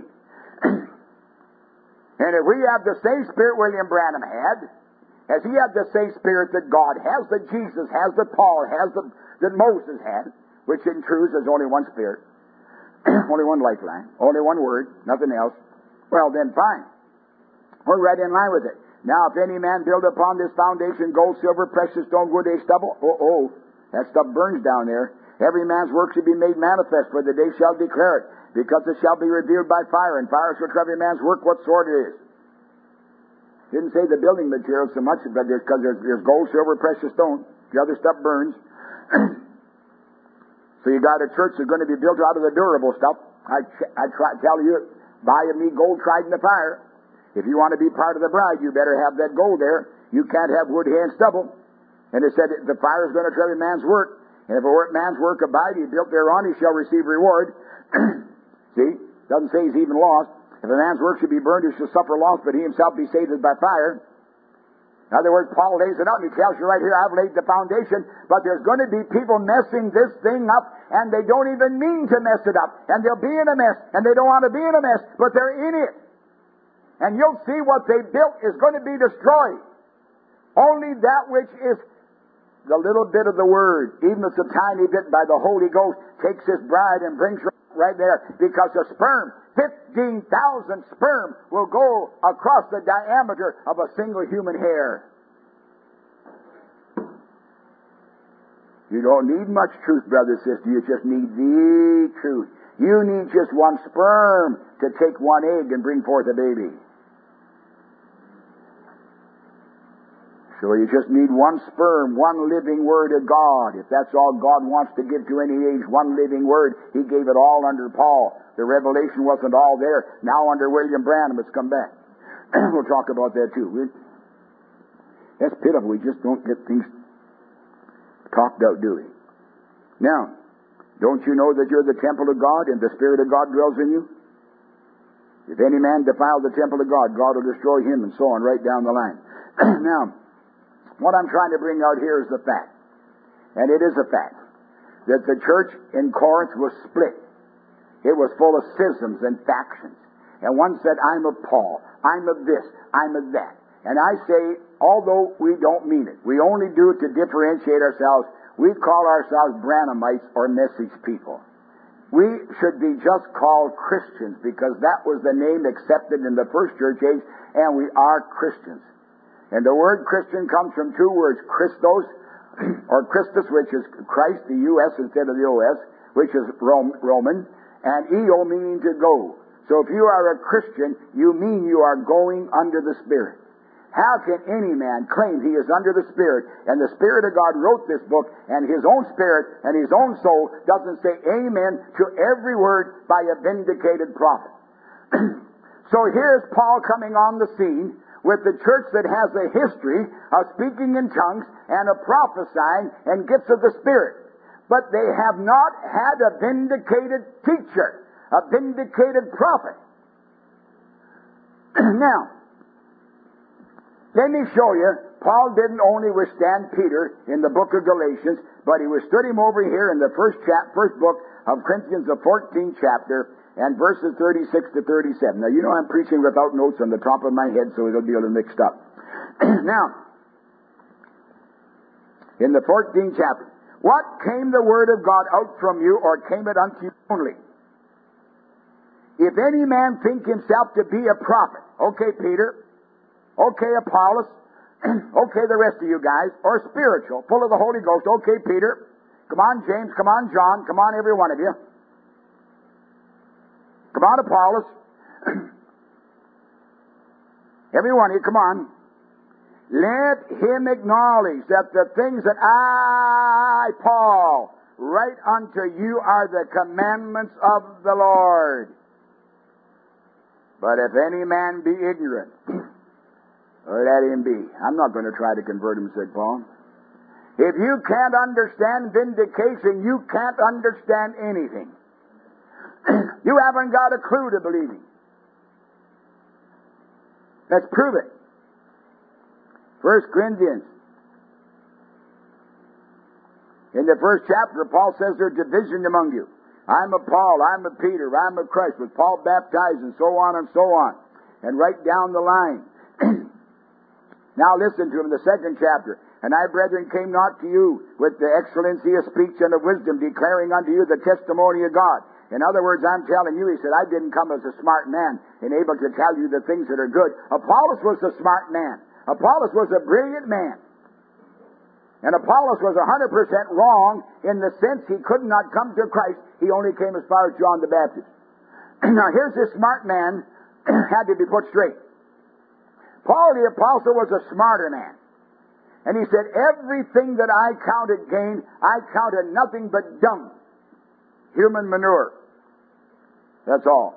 And if we have the same spirit William Branham had, as he had the same spirit that God has, that Jesus has, that Paul has, that, that Moses had, which in truth is only one spirit, only one lifeline, only one word, nothing else, well then fine. We're right in line with it. Now if any man build upon this foundation gold, silver, precious stone, wood, hay, stubble, oh, oh, that stuff burns down there. Every man's work should be made manifest, for the day shall declare it, because it shall be revealed by fire, and fire shall try every man's work what sort it is. Didn't say the building material so much, but there's because there's, there's gold, silver, precious stone. The other stuff burns. So you got a church that's going to be built out of the durable stuff. I, I try, tell you, buy of me gold tried in the fire. If you want to be part of the bride, you better have that gold there. You can't have wood, hay, and stubble. And it said the fire is going to try every man's work. And if a man's work abide, he built thereon, he shall receive reward. See? Doesn't say he's even lost. If a man's work should be burned, he shall suffer loss, but he himself be saved as by fire. In other words, Paul lays it out, and he tells you right here, I've laid the foundation, but there's going to be people messing this thing up, and they don't even mean to mess it up. And they'll be in a mess, and they don't want to be in a mess, but they're in it. And you'll see what they built is going to be destroyed. Only that which is the little bit of the Word, even if it's a tiny bit by the Holy Ghost, takes his bride and brings her right there, because a sperm, fifteen thousand sperm, will go across the diameter of a single human hair. You don't need much truth, brother, sister. You just need the truth. You need just one sperm to take one egg and bring forth a baby. So you just need one sperm, one living Word of God. If that's all God wants to give to any age, one living Word, He gave it all under Paul. The revelation wasn't all there. Now under William Branham, it's come back. We'll talk about that too. That's pitiful. We just don't get things talked out, do we? Now, don't you know that you're the temple of God and the Spirit of God dwells in you? If any man defile the temple of God, God will destroy him, and so on, right down the line. Now, what I'm trying to bring out here is the fact, and it is a fact, that the church in Corinth was split. It was full of schisms and factions. And one said, I'm of Paul, I'm of this, I'm of that. And I say, although we don't mean it, we only do it to differentiate ourselves, we call ourselves Branhamites or message people. We should be just called Christians, because that was the name accepted in the first church age, and we are Christians. And the word Christian comes from two words, Christos, or Christus, which is Christ, the U S instead of the O S, which is Roman, and Eo, meaning to go. So if you are a Christian, you mean you are going under the Spirit. How can any man claim he is under the Spirit, and the Spirit of God wrote this book, and his own spirit and his own soul doesn't say amen to every word by a vindicated prophet? So here's Paul coming on the scene with the church that has a history of speaking in tongues and of prophesying and gifts of the Spirit. But they have not had a vindicated teacher, a vindicated prophet. Now, let me show you, Paul didn't only withstand Peter in the book of Galatians, but he withstood him over here in the first chap, first book of Corinthians, the fourteenth chapter, and verses thirty-six to thirty-seven. Now, you know I'm preaching without notes on the top of my head, so it'll be a little mixed up. Now, in the fourteenth chapter, what came the word of God out from you, or came it unto you only? If any man think himself to be a prophet, okay, Peter, okay, Apollos, okay, the rest of you guys, or spiritual, full of the Holy Ghost, okay, Peter, come on, James, come on, John, come on, every one of you. Come on, Apollos. Every one of you, come on. Let him acknowledge that the things that I, Paul, write unto you are the commandments of the Lord. But if any man be ignorant, let him be. I'm not going to try to convert him, said Paul. If you can't understand vindication, you can't understand anything. You haven't got a clue to believing. Let's prove it. First Corinthians. In the first chapter, Paul says there's division among you. I'm of Paul, I'm of Peter, I'm of Christ, with Paul baptized, and so on and so on. And right down the line. Now listen to him in the second chapter. And I, brethren, came not to you with the excellency of speech and of wisdom, declaring unto you the testimony of God. In other words, I'm telling you, he said, I didn't come as a smart man and able to tell you the things that are good. Apollos was a smart man. Apollos was a brilliant man. And Apollos was one hundred percent wrong in the sense he could not come to Christ. He only came as far as John the Baptist. Now here's this smart man had to be put straight. Paul the Apostle was a smarter man. And he said, everything that I counted gain, I counted nothing but dung. Human manure. That's all.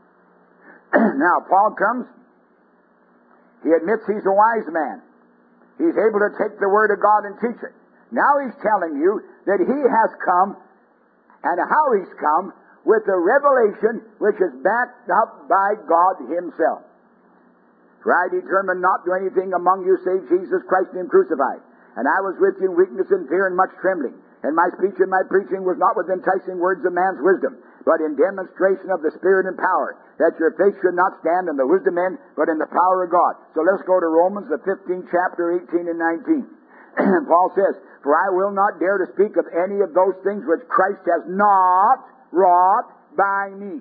Now, Paul comes. He admits he's a wise man. He's able to take the Word of God and teach it. Now He's telling you that He has come, and how He's come, with a revelation which is backed up by God Himself. For I determined not to do anything among you save Jesus Christ and Him crucified. And I was with you in weakness and fear and much trembling. And my speech and my preaching was not with enticing words of man's wisdom, but in demonstration of the Spirit and power, that your faith should not stand in the wisdom of men, but in the power of God. So let's go to Romans, the fifteenth chapter, eighteen and nineteen. Paul says, for I will not dare to speak of any of those things which Christ has not wrought by me.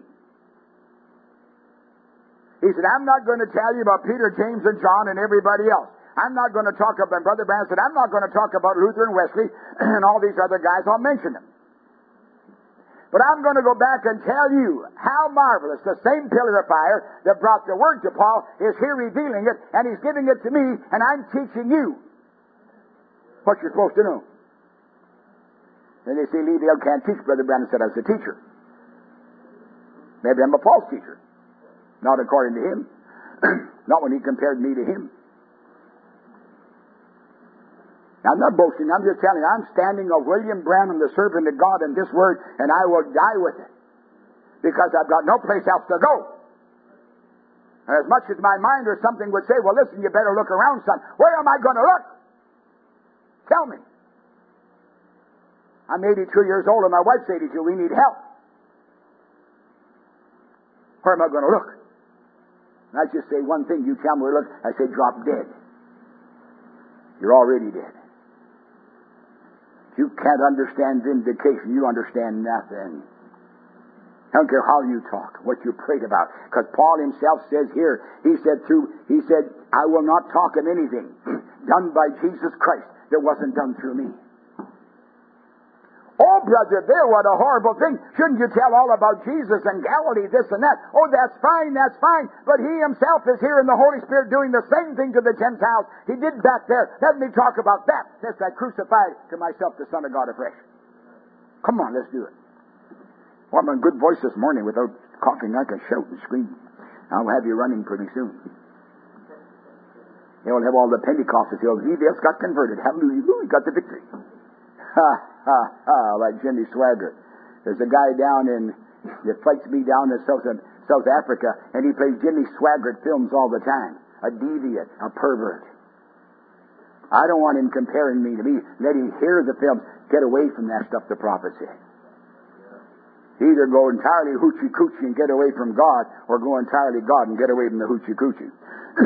He said, I'm not going to tell you about Peter, James, and John and everybody else. I'm not going to talk about, Brother Branham said, I'm not going to talk about Luther and Wesley and all these other guys. I'll mention them. But I'm going to go back and tell you how marvelous the same pillar of fire that brought the Word to Paul is here revealing it, and He's giving it to me, and I'm teaching you what you're supposed to know. Then they say, Lee Dale can't teach. Brother Branham said, I was a teacher. Maybe I'm a false teacher. Not according to him. Not when he compared me to him. I'm not boasting. I'm just telling you, I'm standing of William Branham, the servant of God, in this Word, and I will die with it. Because I've got no place else to go. And as much as my mind or something would say, well, listen, you better look around, son. Where am I going to look? Tell me. I'm eighty-two years old, and my wife's eighty-two. We need help. Where am I going to look? And I just say one thing. You tell me where to look. I say, drop dead. You're already dead. You can't understand vindication. You understand nothing. I don't care how you talk, what you prayed about. Because Paul himself says here, he said through, he said, I will not talk of anything done by Jesus Christ that wasn't done through me. Oh, brother, there, what a horrible thing. Shouldn't you tell all about Jesus and Galilee, this and that? Oh, that's fine, that's fine. But He Himself is here in the Holy Spirit doing the same thing to the Gentiles He did back there. Let me talk about that. Since I crucified to myself the Son of God afresh. Come on, let's do it. Well, I'm in good voice this morning without coughing. I can shout and scream. I'll have you running pretty soon. They will have all the Pentecostals. They'll he just got converted. Hallelujah. He got the victory. Ha, ha, ha, like Jimmy Swaggart. There's a guy down in, that fights me down in South, South Africa, and he plays Jimmy Swaggart films all the time. A deviant, a pervert. I don't want him comparing me to me. Let him hear the films. Get away from that stuff the prophet said. Either go entirely hoochie-coochie and get away from God, or go entirely God and get away from the hoochie-coochie.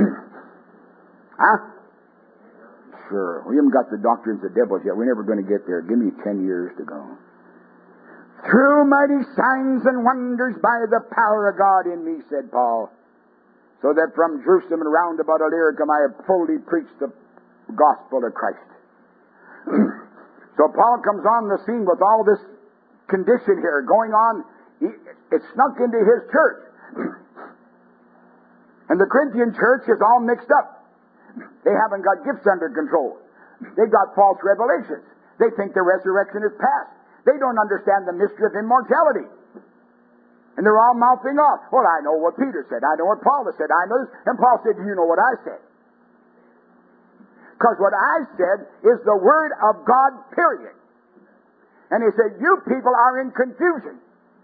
Huh? Sure. We haven't got the doctrines of devils yet. We're never going to get there. Give me ten years to go. Through mighty signs and wonders by the power of God in me, said Paul, so that from Jerusalem and round about Illyricum I have fully preached the gospel of Christ. So Paul comes on the scene with all this condition here going on. He, it snuck into his church. And the Corinthian church is all mixed up. They haven't got gifts under control. They've got false revelations. They think the resurrection is past. They don't understand the mystery of immortality. And they're all mouthing off. Well, I know what Peter said. I know what Paul has said. I know this. And Paul said, do you know what I said? Because what I said is the Word of God, period. And he said, you people are in confusion.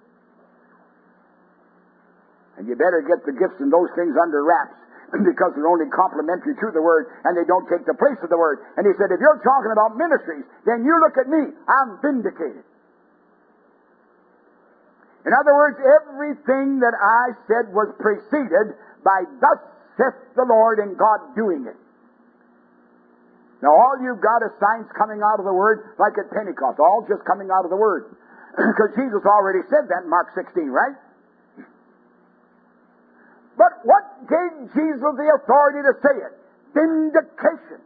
And you better get the gifts and those things under wraps, because they're only complementary to the Word, and they don't take the place of the Word. And he said, if you're talking about ministries, then you look at me. I'm vindicated. In other words, everything that I said was preceded by thus saith the Lord, and God doing it. Now all you've got is signs coming out of the Word, like at Pentecost, all just coming out of the Word. Because Jesus already said that in Mark sixteen, right? But what gave Jesus the authority to say it? Vindication.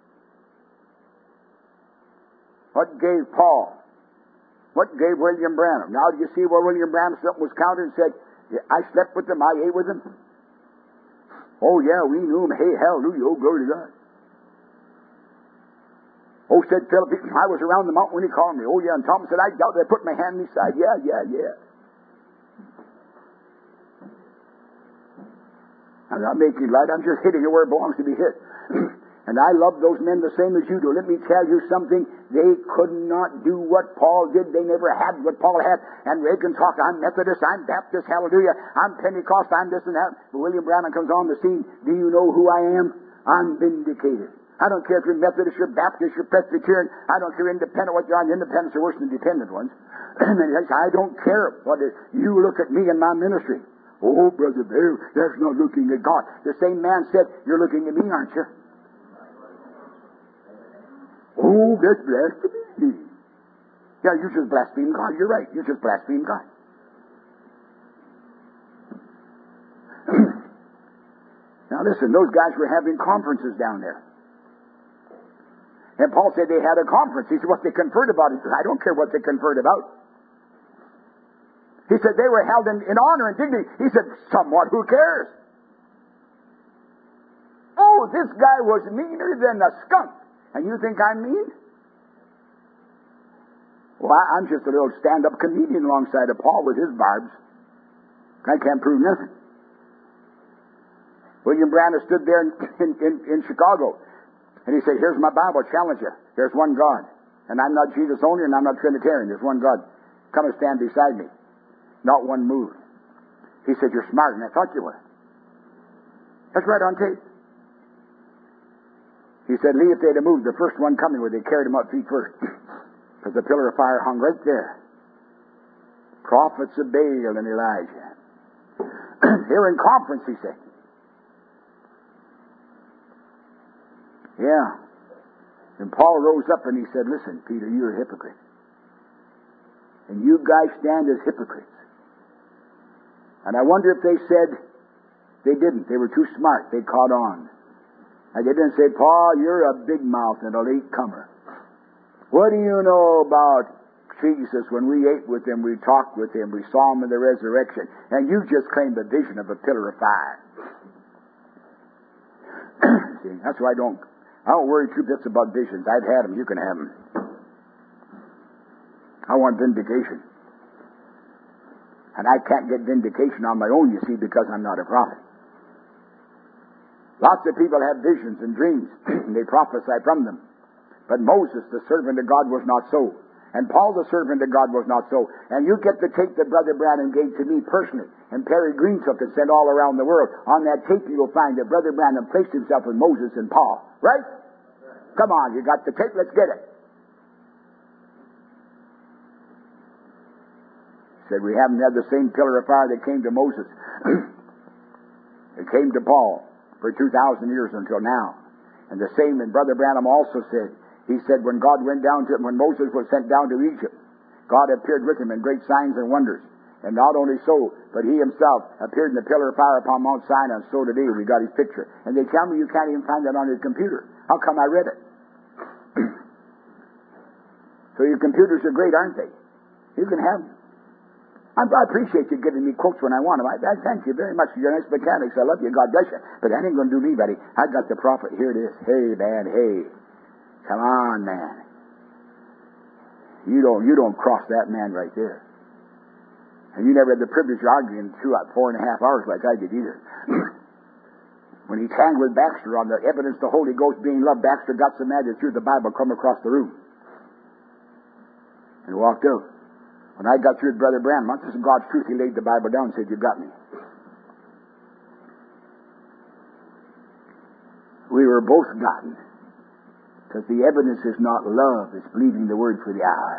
What gave Paul? What gave William Branham? Now, do you see where William Branham was counted and said, I slept with them, I ate with them? Oh, yeah, we knew him. Hey, hallelujah, oh, glory to God. Oh, said Philip, I was around the mountain when he called me. Oh, yeah, and Thomas said, I doubt that I put my hand on his side. Yeah, yeah, yeah. I'm not making light. I'm just hitting it where it belongs to be hit. And I love those men the same as you do. Let me tell you something. They could not do what Paul did. They never had what Paul had. And they can talk, I'm Methodist, I'm Baptist, hallelujah, I'm Pentecost, I'm this and that. But William Branham comes on the scene. Do you know who I am? I'm vindicated. I don't care if you're Methodist, you're Baptist, you're Presbyterian. I don't care independent what you are. Independents are worse than dependent ones. I don't care what it, you look at me and my ministry. Oh, Brother Bear, that's not looking at God. The same man said, you're looking at me, aren't you? Oh, that's blasphemy. Yeah, you just blaspheme God. You're right. You just blaspheme God. Now listen, those guys were having conferences down there. And Paul said they had a conference. He said, what they conferred about? He said, I don't care what they conferred about. He said they were held in, in honor and dignity. He said, somewhat, who cares? Oh, this guy was meaner than a skunk. And you think I'm mean? Well, I, I'm just a little stand-up comedian alongside of Paul with his barbs. I can't prove nothing. William Branham stood there in, in, in, in Chicago, and he said, here's my Bible, challenge you. There's one God. And I'm not Jesus only, and I'm not Trinitarian. There's one God. Come and stand beside me. Not one move. He said, you're smart, and I thought you were. That's right on tape. He said, Lee, if they'd have moved, the first one coming would they carried him up feet first. Because the pillar of fire hung right there. Prophets of Baal and Elijah. Here in conference, he said. Yeah. And Paul rose up and he said, listen, Peter, you're a hypocrite. And you guys stand as hypocrites. And I wonder if they said they didn't. They were too smart. They caught on. And they didn't say, Paul, you're a big mouth and a late comer. What do you know about Jesus? When we ate with him, we talked with him, we saw him in the resurrection, and you just claimed a vision of a pillar of fire. See, that's why I don't, I don't worry two bits about visions. I've had them. You can have them. I want vindication. And I can't get vindication on my own, you see, because I'm not a prophet. Lots of people have visions and dreams, and they prophesy from them. But Moses, the servant of God, was not so. And Paul, the servant of God, was not so. And you get the tape that Brother Branham gave to me personally, and Perry Green took and sent all around the world. On that tape you will find that Brother Branham placed himself with Moses and Paul. Right? Come on, you got the tape, let's get it. Said we haven't had the same pillar of fire that came to Moses. It came to Paul for two thousand years until now. And the same, and Brother Branham also said, he said when God went down to, when Moses was sent down to Egypt, God appeared with him in great signs and wonders. And not only so, but he himself appeared in the pillar of fire upon Mount Sinai, and so today we got his picture. And they tell me you can't even find that on your computer. How come I read it? So your computers are great, aren't they? You can have them. I appreciate you giving me quotes when I want them. I, I thank you very much. You're nice mechanics. I love you. God bless you. But that ain't going to do me, buddy. I got the prophet. Here it is. Hey, man. Hey. Come on, man. You don't, you don't cross that man right there. And you never had the privilege of arguing two, four and a half hours like I did either. When he tangled with Baxter on the evidence of the Holy Ghost being loved, Baxter got so mad that threw the Bible come across the room and walked out. When I got through with Brother Branham, this is God's truth, he laid the Bible down and said, you got me. We were both gotten. Because the evidence is not love, it's believing the word for the hour.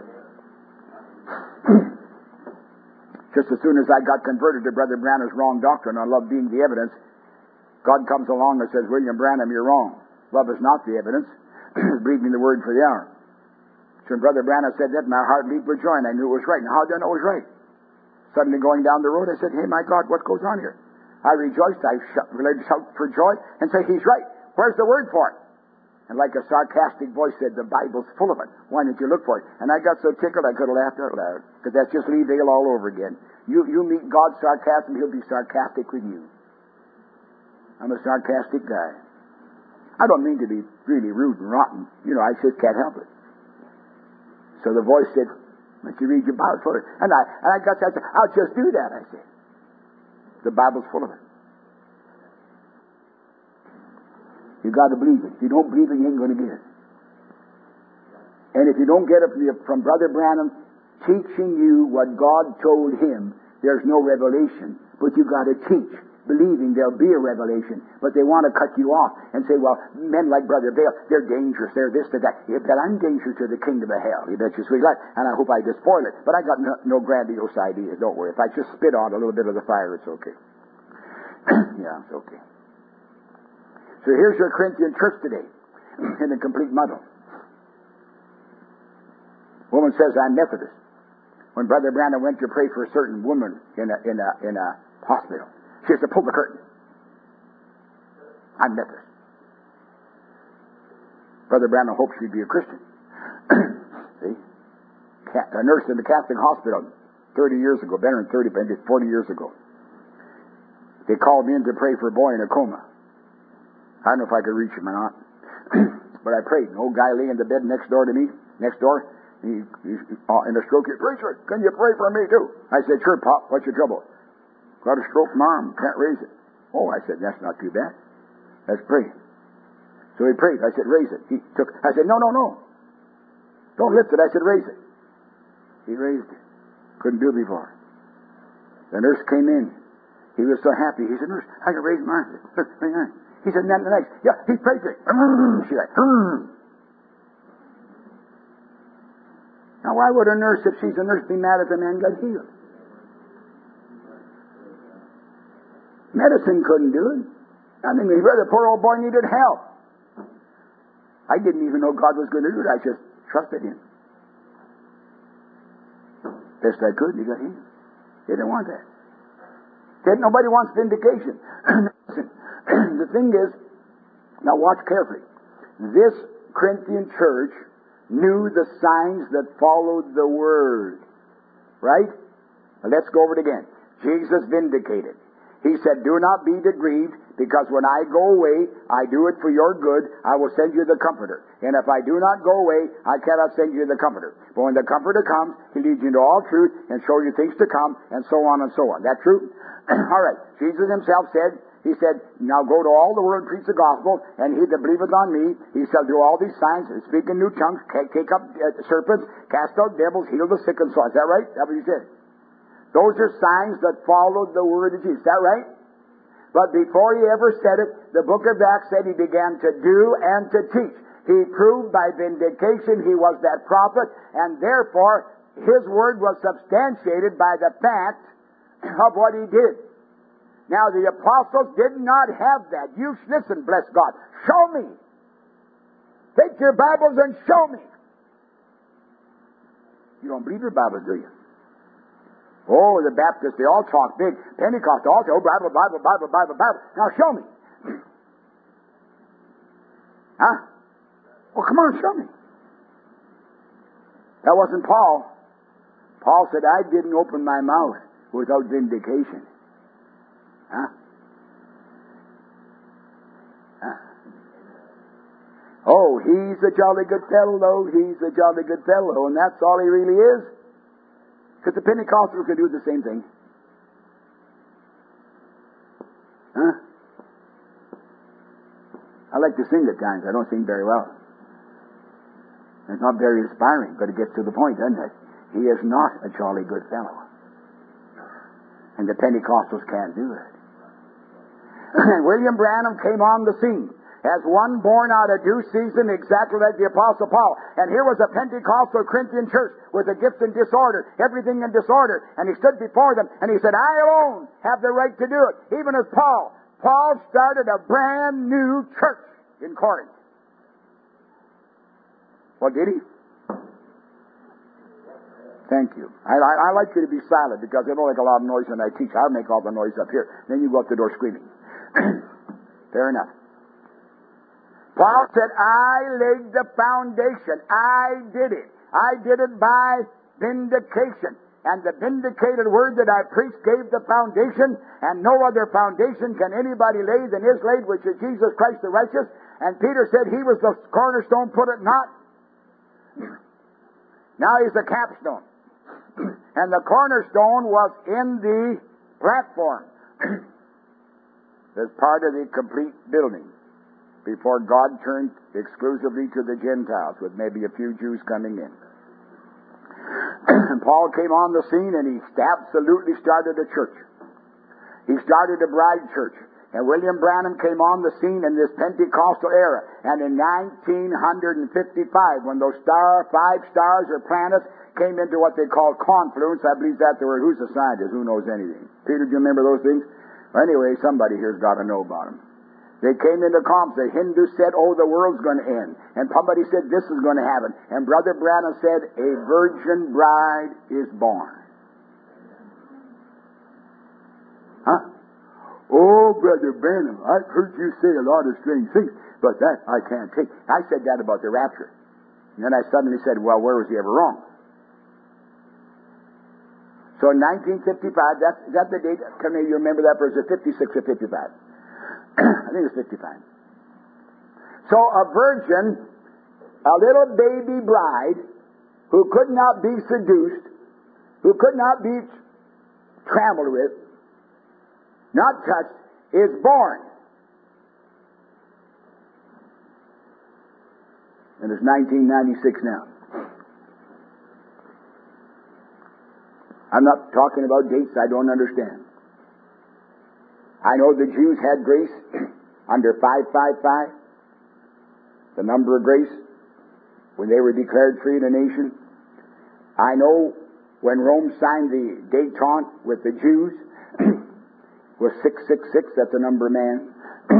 Just as soon as I got converted to Brother Branham's wrong doctrine on love being the evidence, God comes along and says, William Branham, you're wrong. Love is not the evidence. It's believing the word for the hour. So when Brother Branham said that, my heart leaped with joy, and I knew it was right. Now, how did I know it was right? Suddenly going down the road, I said, hey, my God, what goes on here? I rejoiced, I related to shout for joy, and say, he's right. Where's the word for it? And like a sarcastic voice said, the Bible's full of it. Why didn't you look for it? And I got so tickled I could have laughed out loud. Because that's just Lee Vale all over again. You, you meet God's sarcasm, he'll be sarcastic with you. I'm a sarcastic guy. I don't mean to be really rude and rotten. You know, I just can't help it. So the voice said, why don't you read your Bible for it? And I, and I got that, I'll just do that, I said. The Bible's full of it. You got to believe it. If you don't believe it, you ain't going to get it. And if you don't get it from, the, from Brother Branham teaching you what God told him, there's no revelation. But you got to teach, believing there'll be a revelation. But they want to cut you off and say, well, men like Brother Vail, they're dangerous, they're this, they're that. You bet I'm dangerous to the kingdom of hell. You bet you sweet life. And I hope I just spoil it. But I got no, no grandiose idea. Don't worry. If I just spit on a little bit of the fire, it's okay. Yeah, it's okay. So here's your Corinthian church today in a complete muddle. Woman says, I'm Methodist. When Brother Branham went to pray for a certain woman in a, in a, in a hospital, she has to pull the curtain. I'm Methodist. Brother Branham hoped she'd be a Christian. See? A nurse in the Catholic hospital thirty years ago, better than thirty, maybe forty years ago. They called me in to pray for a boy in a coma. I don't know if I could reach him or not. But I prayed. An old guy lay in the bed next door to me, next door, he, he's uh, in a stroke. He said, Preacher, can you pray for me too? I said, sure, Pop. What's your trouble? Got a stroke in my arm. Can't raise it. Oh, I said, that's not too bad. Let's pray. So he prayed. I said, raise it. He took. I said, no, no, no. Don't lift it. I said, raise it. He raised it. Couldn't do it before. The nurse came in. He was so happy. He said, Nurse, I can raise my arm. Hang on. He said, and then the next. Yeah, he prayed for it. She like, now, why would a nurse, if she's a nurse, be mad if the man got healed? Medicine couldn't do it. I mean, the poor old boy needed help. I didn't even know God was going to do it. I just trusted Him. Best I could, he got healed. He didn't want that. Said nobody wants vindication. The thing is, now watch carefully. This Corinthian church knew the signs that followed the word. Right? Now let's go over it again. Jesus vindicated. He said, do not be grieved, because when I go away, I do it for your good. I will send you the Comforter. And if I do not go away, I cannot send you the Comforter. But when the Comforter comes, He leads you into all truth and show you things to come, and so on and so on. That true? All right. Jesus Himself said, He said, now go to all the world and preach the gospel, and he that believeth on me, he shall do all these signs, speak in new tongues, take up uh, serpents, cast out devils, heal the sick, and so on. Is that right? That's what He said. Those are signs that followed the word of Jesus. Is that right? But before He ever said it, the book of Acts said He began to do and to teach. He proved by vindication He was that prophet, and therefore His word was substantiated by the fact of what He did. Now the apostles did not have that. You listen, bless God. Show me. Take your Bibles and show me. You don't believe your Bibles, do you? Oh, the Baptists, they all talk big. Pentecost, all talk, oh, Bible, Bible, Bible, Bible, Bible. Now show me. Huh? Well, come on, show me. That wasn't Paul. Paul said, I didn't open my mouth without vindication. Huh? Huh? Oh, he's a jolly good fellow, he's a jolly good fellow, and that's all he really is. Because the Pentecostals can do the same thing. Huh? I like to sing at times. I don't sing very well. It's not very inspiring, but it gets to the point, doesn't it? He is not a jolly good fellow. And the Pentecostals can't do it. William Branham came on the scene as one born out of due season, exactly like the Apostle Paul. And here was a Pentecostal Corinthian church with the gifts in disorder, everything in disorder. And he stood before them and he said, I alone have the right to do it. Even as Paul. Paul started a brand new church in Corinth. Well, did he? Thank you. I, I, I like you to be silent because I don't like a lot of noise when I teach. I'll make all the noise up here. Then you go out the door screaming. Fair enough. Paul said, I laid the foundation. I did it. I did it by vindication. And the vindicated word that I preached gave the foundation, and no other foundation can anybody lay than is laid, which is Jesus Christ the righteous. And Peter said He was the cornerstone, put it not. Now He's the capstone. And the cornerstone was in the platform. As part of the complete building. before God turned exclusively to the Gentiles, with maybe a few Jews coming in. And Paul came on the scene, and he absolutely started a church. He started a bride church. And William Branham came on the scene in this Pentecostal era. And in nineteen fifty-five, when those star, five stars or planets came into what they call confluence, I believe that's the word. Who's a scientist? Who knows anything? Peter, do you remember those things? Well, anyway, somebody here's got to know about them. They came into confluence. The Hindu said, oh, the world's going to end. And somebody said, this is going to happen. And Brother Branham said, a virgin bride is born. Huh? Oh, Brother Branham, I've heard you say a lot of strange things, but that I can't take. I said that about the rapture. And then I suddenly said, well, where was he ever wrong? So in nineteen fifty-five, that's, is that the date? Can you remember that, or is it fifty-six or fifty-five? I think it's fifty-five. So a virgin, a little baby bride, who could not be seduced, who could not be trampled with, not touched, is born. And it's nineteen ninety-six now. I'm not talking about dates I don't understand. I know the Jews had grace under five five five, the number of grace, when they were declared free in a nation. I know when Rome signed the Détente with the Jews, was six six six, that's the number of man.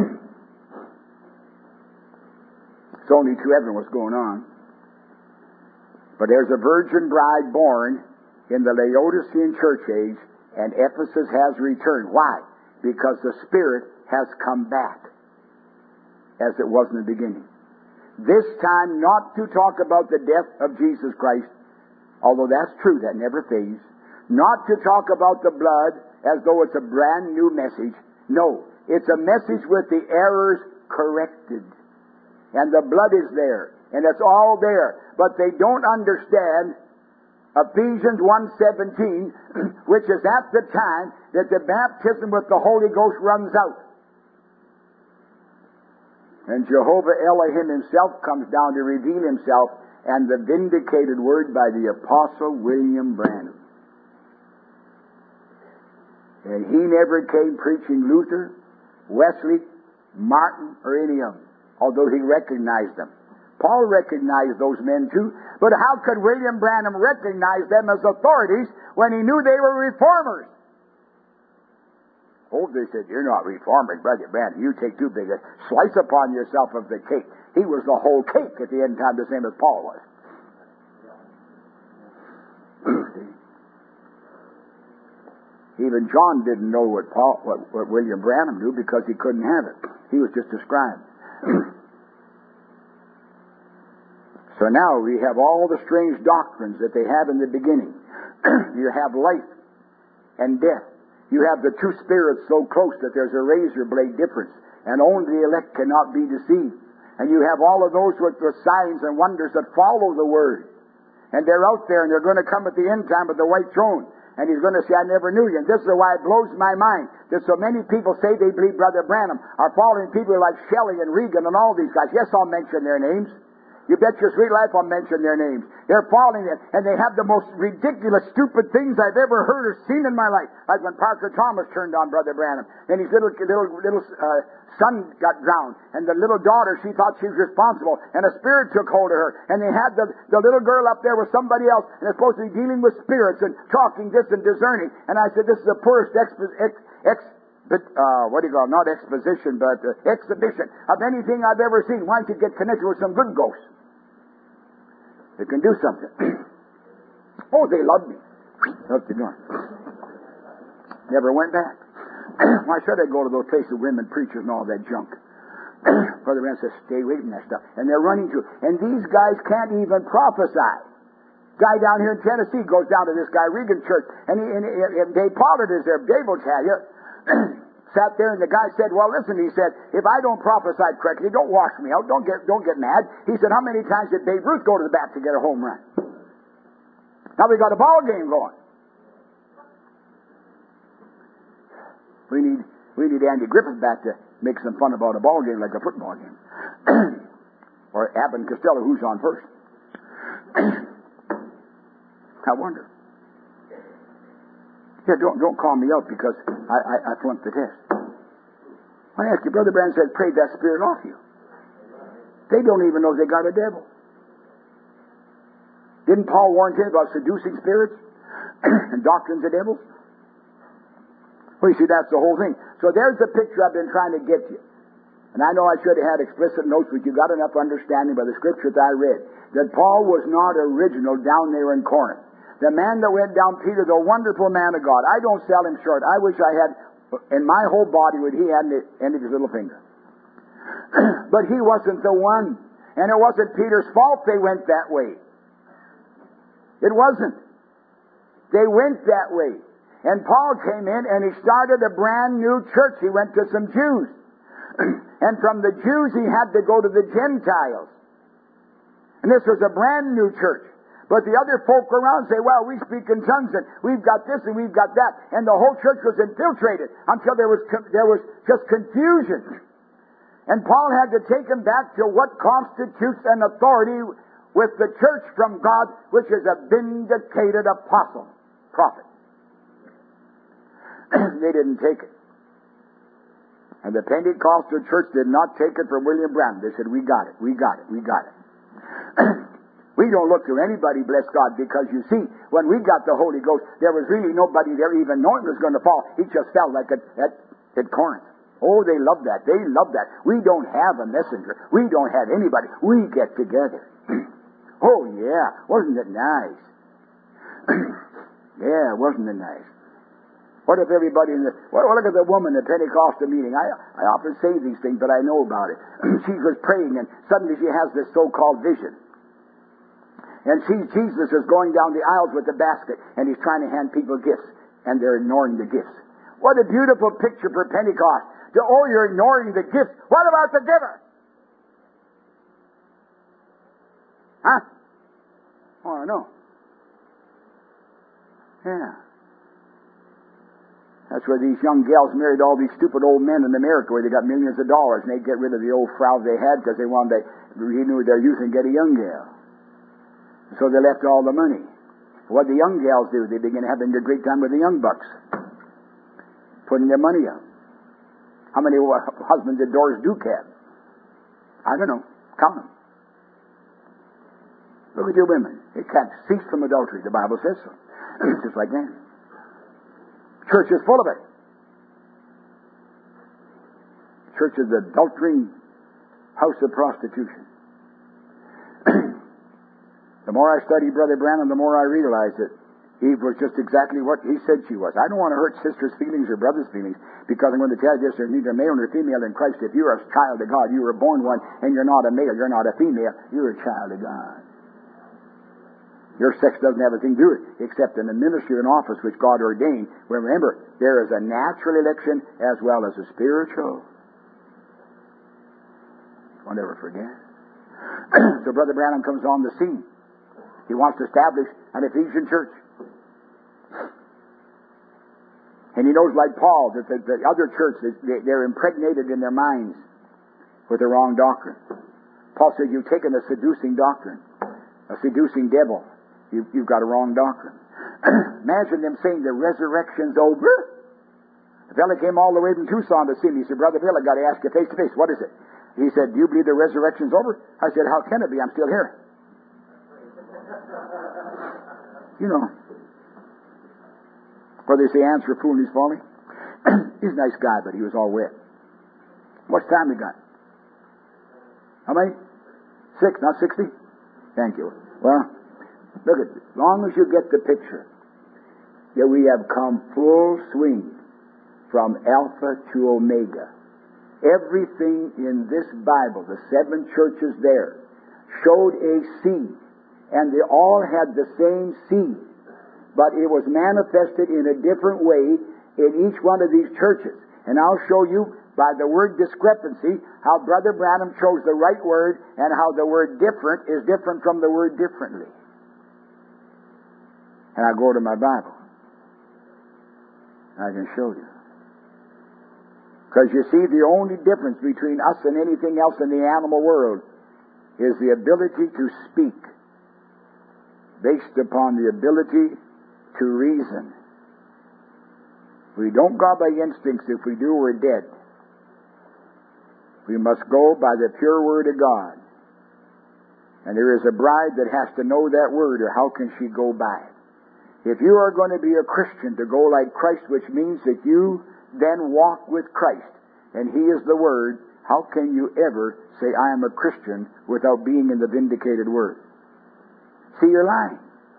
It's only to heaven what's going on. But there's a virgin bride born in the Laodicean church age, and Ephesus has returned. Why? Because the Spirit has come back, as it was in the beginning. This time not to talk about the death of Jesus Christ, although that's true, that never fades. Not to talk about the blood, as though it's a brand new message. No, it's a message with the errors corrected. And the blood is there, and it's all there. But they don't understand Ephesians one seventeen, which is at the time that the baptism with the Holy Ghost runs out. And Jehovah Elohim himself comes down to reveal himself, and the vindicated word by the Apostle William Branham. And he never came preaching Luther, Wesley, Martin, or any of them, although he recognized them. Paul recognized those men too, but how could William Branham recognize them as authorities when he knew they were reformers? Oh, they said, you're not reforming, Brother Branham. You take too big a slice upon yourself of the cake. He was the whole cake at the end time, the same as Paul was. Even John didn't know what Paul, what, what William Branham knew, because he couldn't have it. He was just a scribe. So now we have all the strange doctrines that they have in the beginning. You have life and death. You have the two spirits so close that there's a razor blade difference, and only the elect cannot be deceived. And you have all of those with the signs and wonders that follow the Word. And they're out there, and they're going to come at the end time with the white throne. And he's going to say, I never knew you. And this is why it blows my mind that so many people say they believe Brother Branham are following people like Shelley and Regan and all these guys. Yes, I'll mention their names. You bet your sweet life I'll mention their names. They're following it, and they have the most ridiculous, stupid things I've ever heard or seen in my life. Like when Parker Thomas turned on Brother Branham, and his little little little uh, son got drowned, and the little daughter, she thought she was responsible, and a spirit took hold of her, and they had the, the little girl up there with somebody else, and they're supposed to be dealing with spirits and talking this and discerning. And I said, this is the poorest expo- ex, ex But, uh, what do you call it? Not exposition, but uh, exhibition of anything I've ever seen. Why don't you get connected with some good ghosts? They can do something. Oh, they love me. Up the door. Never went back. Why should I go to those places, women preachers and all that junk? Brother Rand says, stay away from that stuff. And they're running to it. And these guys can't even prophesy. Guy down here in Tennessee goes down to this guy, Regan Church, and, he, and, he, and Dave Pollard is there. Dave will tell you. Sat there, and the guy said, well, listen, he said, if I don't prophesy correctly, don't wash me out, don't get don't get mad. He said, how many times did Babe Ruth go to the bat to get a home run? Now we got a ball game going. We need we need Andy Griffith back to make some fun about a ball game like a football game. Or Abbott and Costello, who's on first? I wonder. Yeah, don't don't call me out because I, I, I flunked the test. I ask you, Brother Branham said, pray that spirit off you. They don't even know they got a devil. Didn't Paul warn Timothy about seducing spirits and doctrines of devils? Well, you see, that's the whole thing. So there's the picture I've been trying to get you. And I know I should have had explicit notes, but you got enough understanding by the scripture that I read that Paul was not original down there in Corinth. The man that went down, Peter, the wonderful man of God. I don't sell him short. I wish I had in my whole body what he had in the end of his little finger. But he wasn't the one. And it wasn't Peter's fault they went that way. It wasn't. They went that way. And Paul came in and he started a brand new church. He went to some Jews. And from the Jews he had to go to the Gentiles. And this was a brand new church. But the other folk around say, well, we speak in tongues and we've got this and we've got that. And the whole church was infiltrated until there was, there was just confusion. And Paul had to take him back to what constitutes an authority with the church from God, which is a vindicated apostle, prophet. They didn't take it. And the Pentecostal church did not take it from William Branham. They said, we got it, we got it, we got it. We don't look to anybody, bless God, because you see, when we got the Holy Ghost, there was really nobody there even knowing it was going to fall. It just fell like at, at, at Corinth. Oh, they love that. They love that. We don't have a messenger. We don't have anybody. We get together. Oh, yeah. Wasn't it nice? Yeah, wasn't it nice? What if everybody in the... Well, look at the woman at the Pentecostal meeting. I, I often say these things, but I know about it. She was praying, and suddenly she has this so-called vision. And she, Jesus is going down the aisles with the basket, and he's trying to hand people gifts, and they're ignoring the gifts. What a beautiful picture for Pentecost. To, oh, you're ignoring the gifts. What about the giver? Huh? Oh, I know. Yeah. That's where these young gals married all these stupid old men in America where they got millions of dollars and they get rid of the old frau they had because they wanted to renew their youth and get a young gal. So they left all the money. What the young gals do, they begin having a great time with the young bucks, putting their money up. How many husbands did Doris Duke have? I don't know. Count them. Look at your women. They can't cease from adultery. The Bible says so. Just like that. Church is full of it. Church is the adultering house of prostitution. The more I study Brother Branham, the more I realize that Eve was just exactly what he said she was. I don't want to hurt sisters' feelings or brothers' feelings because I'm going to tell you this, there's neither male nor female in Christ. If you're a child of God, you were born one, and you're not a male, you're not a female, you're a child of God. Your sex doesn't have anything to do with it, except in the ministry and office which God ordained. Remember, there is a natural election as well as a spiritual. Don't ever forget. So Brother Branham comes on the scene. He wants to establish an Ephesian church. And he knows, like Paul, that the, the other church, they, they're impregnated in their minds with the wrong doctrine. Paul said, you've taken a seducing doctrine, a seducing devil. You've, you've got a wrong doctrine. Imagine them saying the resurrection's over. The fellow came all the way from Tucson to see me. He said, Brother Bill, I've got to ask you face to face. What is it? He said, do you believe the resurrection's over? I said, how can it be? I'm still here. You know. What they say, answer a fool and he's falling. He's a nice guy, but he was all wet. What's time we got? How many? Six, not sixty? Thank you. Well, look at it. As long as you get the picture that we have come full swing from Alpha to Omega. Everything in this Bible, the seven churches there, showed a seed. And they all had the same seed. But it was manifested in a different way in each one of these churches. And I'll show you by the word discrepancy how Brother Branham chose the right word and how the word different is different from the word differently. And I go to my Bible. I can show you. Because you see, the only difference between us and anything else in the animal world is the ability to speak based upon the ability to reason. We don't go by instincts. If we do, we're dead. We must go by the pure Word of God. And there is a bride that has to know that Word, or how can she go by it? If you are going to be a Christian, to go like Christ, which means that you then walk with Christ, and He is the Word, how can you ever say, I am a Christian, without being in the vindicated Word? See, you're lying.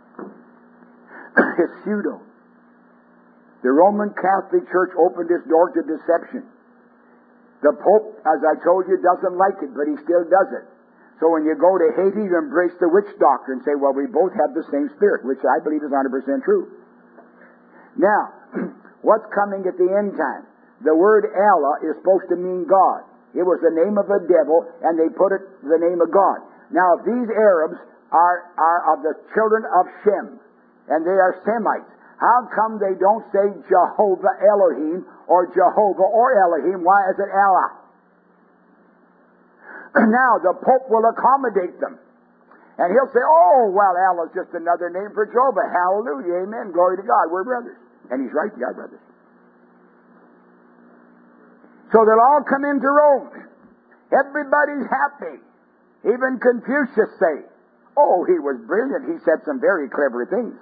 It's pseudo. The Roman Catholic Church opened its door to deception. The Pope, as I told you, doesn't like it, but he still does it. So when you go to Haiti, you embrace the witch doctor and say, well, we both have the same spirit, which I believe is one hundred percent true. Now, what's coming at the end time? The word Allah is supposed to mean God. It was the name of a devil, and they put it the name of God. Now, if these Arabs are, are of the children of Shem, and they are Semites, how come they don't say Jehovah Elohim or Jehovah or Elohim? Why is it Allah? Now, the Pope will accommodate them. And he'll say, oh, well, Allah's just another name for Jehovah. Hallelujah, amen, glory to God, we're brothers. And he's right, we are brothers. So they'll all come into Rome. Everybody's happy. Even Confucius say, oh, he was brilliant. He said some very clever things.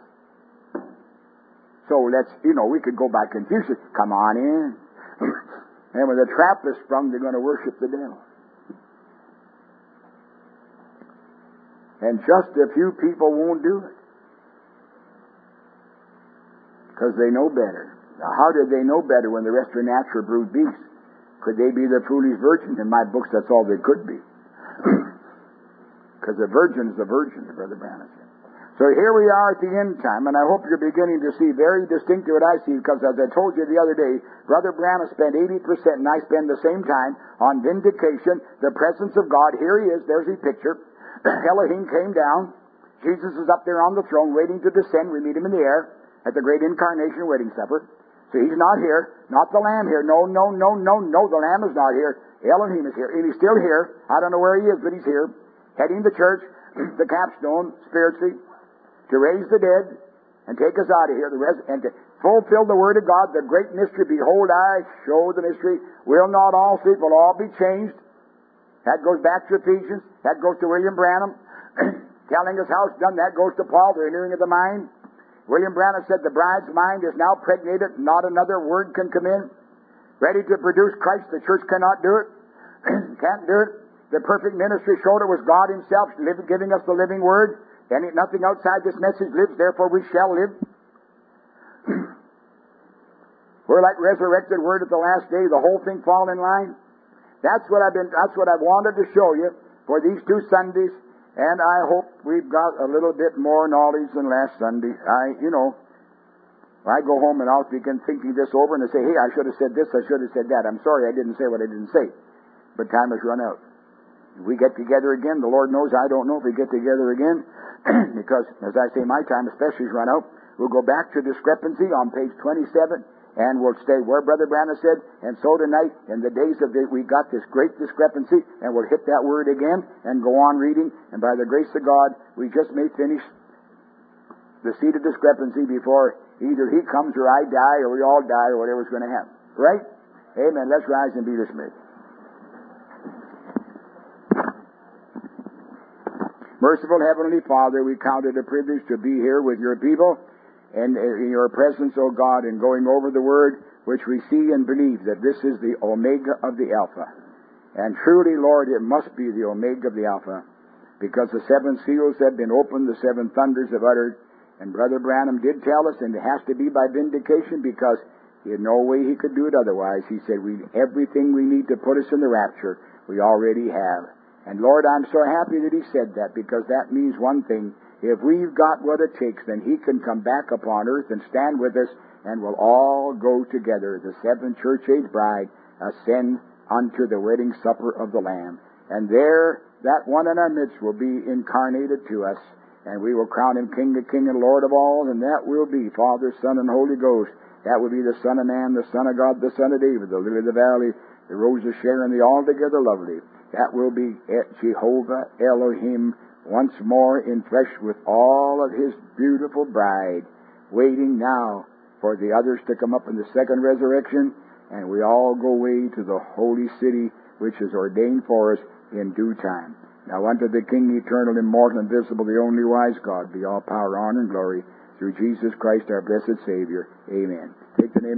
So let's, you know, we could go by Confucius. Come on in. And when the trap is sprung, they're going to worship the devil. And just a few people won't do it. Because they know better. Now, how did they know better when the rest are natural brute beasts? Could they be the foolish virgins? In my books, that's all they could be. Because the virgin is the virgin, Brother Branham said. So here we are at the end time, and I hope you're beginning to see very distinctly what I see, because as I told you the other day, Brother Branham spent eighty percent, and I spend the same time, on vindication, the presence of God. Here he is, there's his picture. Elohim came down. Jesus is up there on the throne, waiting to descend. We meet him in the air at the great incarnation wedding supper. So he's not here, not the Lamb here. No, no, no, no, no, the Lamb is not here. Elohim is here, and he's still here. I don't know where he is, but he's here, heading the church, the capstone, spiritually, to raise the dead and take us out of here, the res- and to fulfill the Word of God, the great mystery. Behold, I show the mystery. Will not all sleep, will all be changed. That goes back to Ephesians. That goes to William Branham, telling us how it's done. That goes to Paul, the renewing of the mind. William Branham said the bride's mind is now pregnated, not another word can come in. Ready to produce Christ, the church cannot do it. Can't do it. The perfect ministry showed it was God Himself giving us the living Word. And nothing outside this message lives, therefore we shall live. We're like resurrected Word at the last day, the whole thing fall in line. That's what I've been, that's what I've wanted to show you for these two Sundays. And I hope we've got a little bit more knowledge than last Sunday. I, you know, I go home and I'll begin thinking this over and I say, hey, I should have said this, I should have said that. I'm sorry I didn't say what I didn't say. But time has run out. If we get together again, the Lord knows I don't know if we get together again, because, as I say, my time especially has run out. We'll go back to discrepancy on page twenty-seven, and we'll stay where Brother Branham said, and so tonight, in the days of the, we got this great discrepancy, and we'll hit that word again, and go on reading, and by the grace of God, we just may finish the seed of discrepancy before either he comes or I die, or we all die, or whatever's going to happen. Right? Amen. Let's rise and be dismissed. Merciful Heavenly Father, we count it a privilege to be here with your people and in your presence, O God, and going over the Word, which we see and believe that this is the Omega of the Alpha. And truly, Lord, it must be the Omega of the Alpha, because the seven seals have been opened, the seven thunders have uttered, and Brother Branham did tell us, and it has to be by vindication, because in no way he could do it otherwise. He said, we everything we need to put us in the rapture, we already have. And Lord, I'm so happy that he said that, because that means one thing. If we've got what it takes, then he can come back upon earth and stand with us, and we'll all go together. The seven church-age bride ascend unto the wedding supper of the Lamb. And there, that one in our midst will be incarnated to us, and we will crown him King of Kings and Lord of all, and that will be Father, Son, and Holy Ghost. That will be the Son of Man, the Son of God, the Son of David, the Lily of the Valley, the Rose of Sharon, the altogether lovely. That will be Jehovah Elohim once more in flesh with all of His beautiful bride, waiting now for the others to come up in the second resurrection, and we all go away to the holy city which is ordained for us in due time. Now unto the King, eternal, immortal, invisible, the only wise God, be all power, honor, and glory through Jesus Christ, our blessed Savior. Amen. Take the name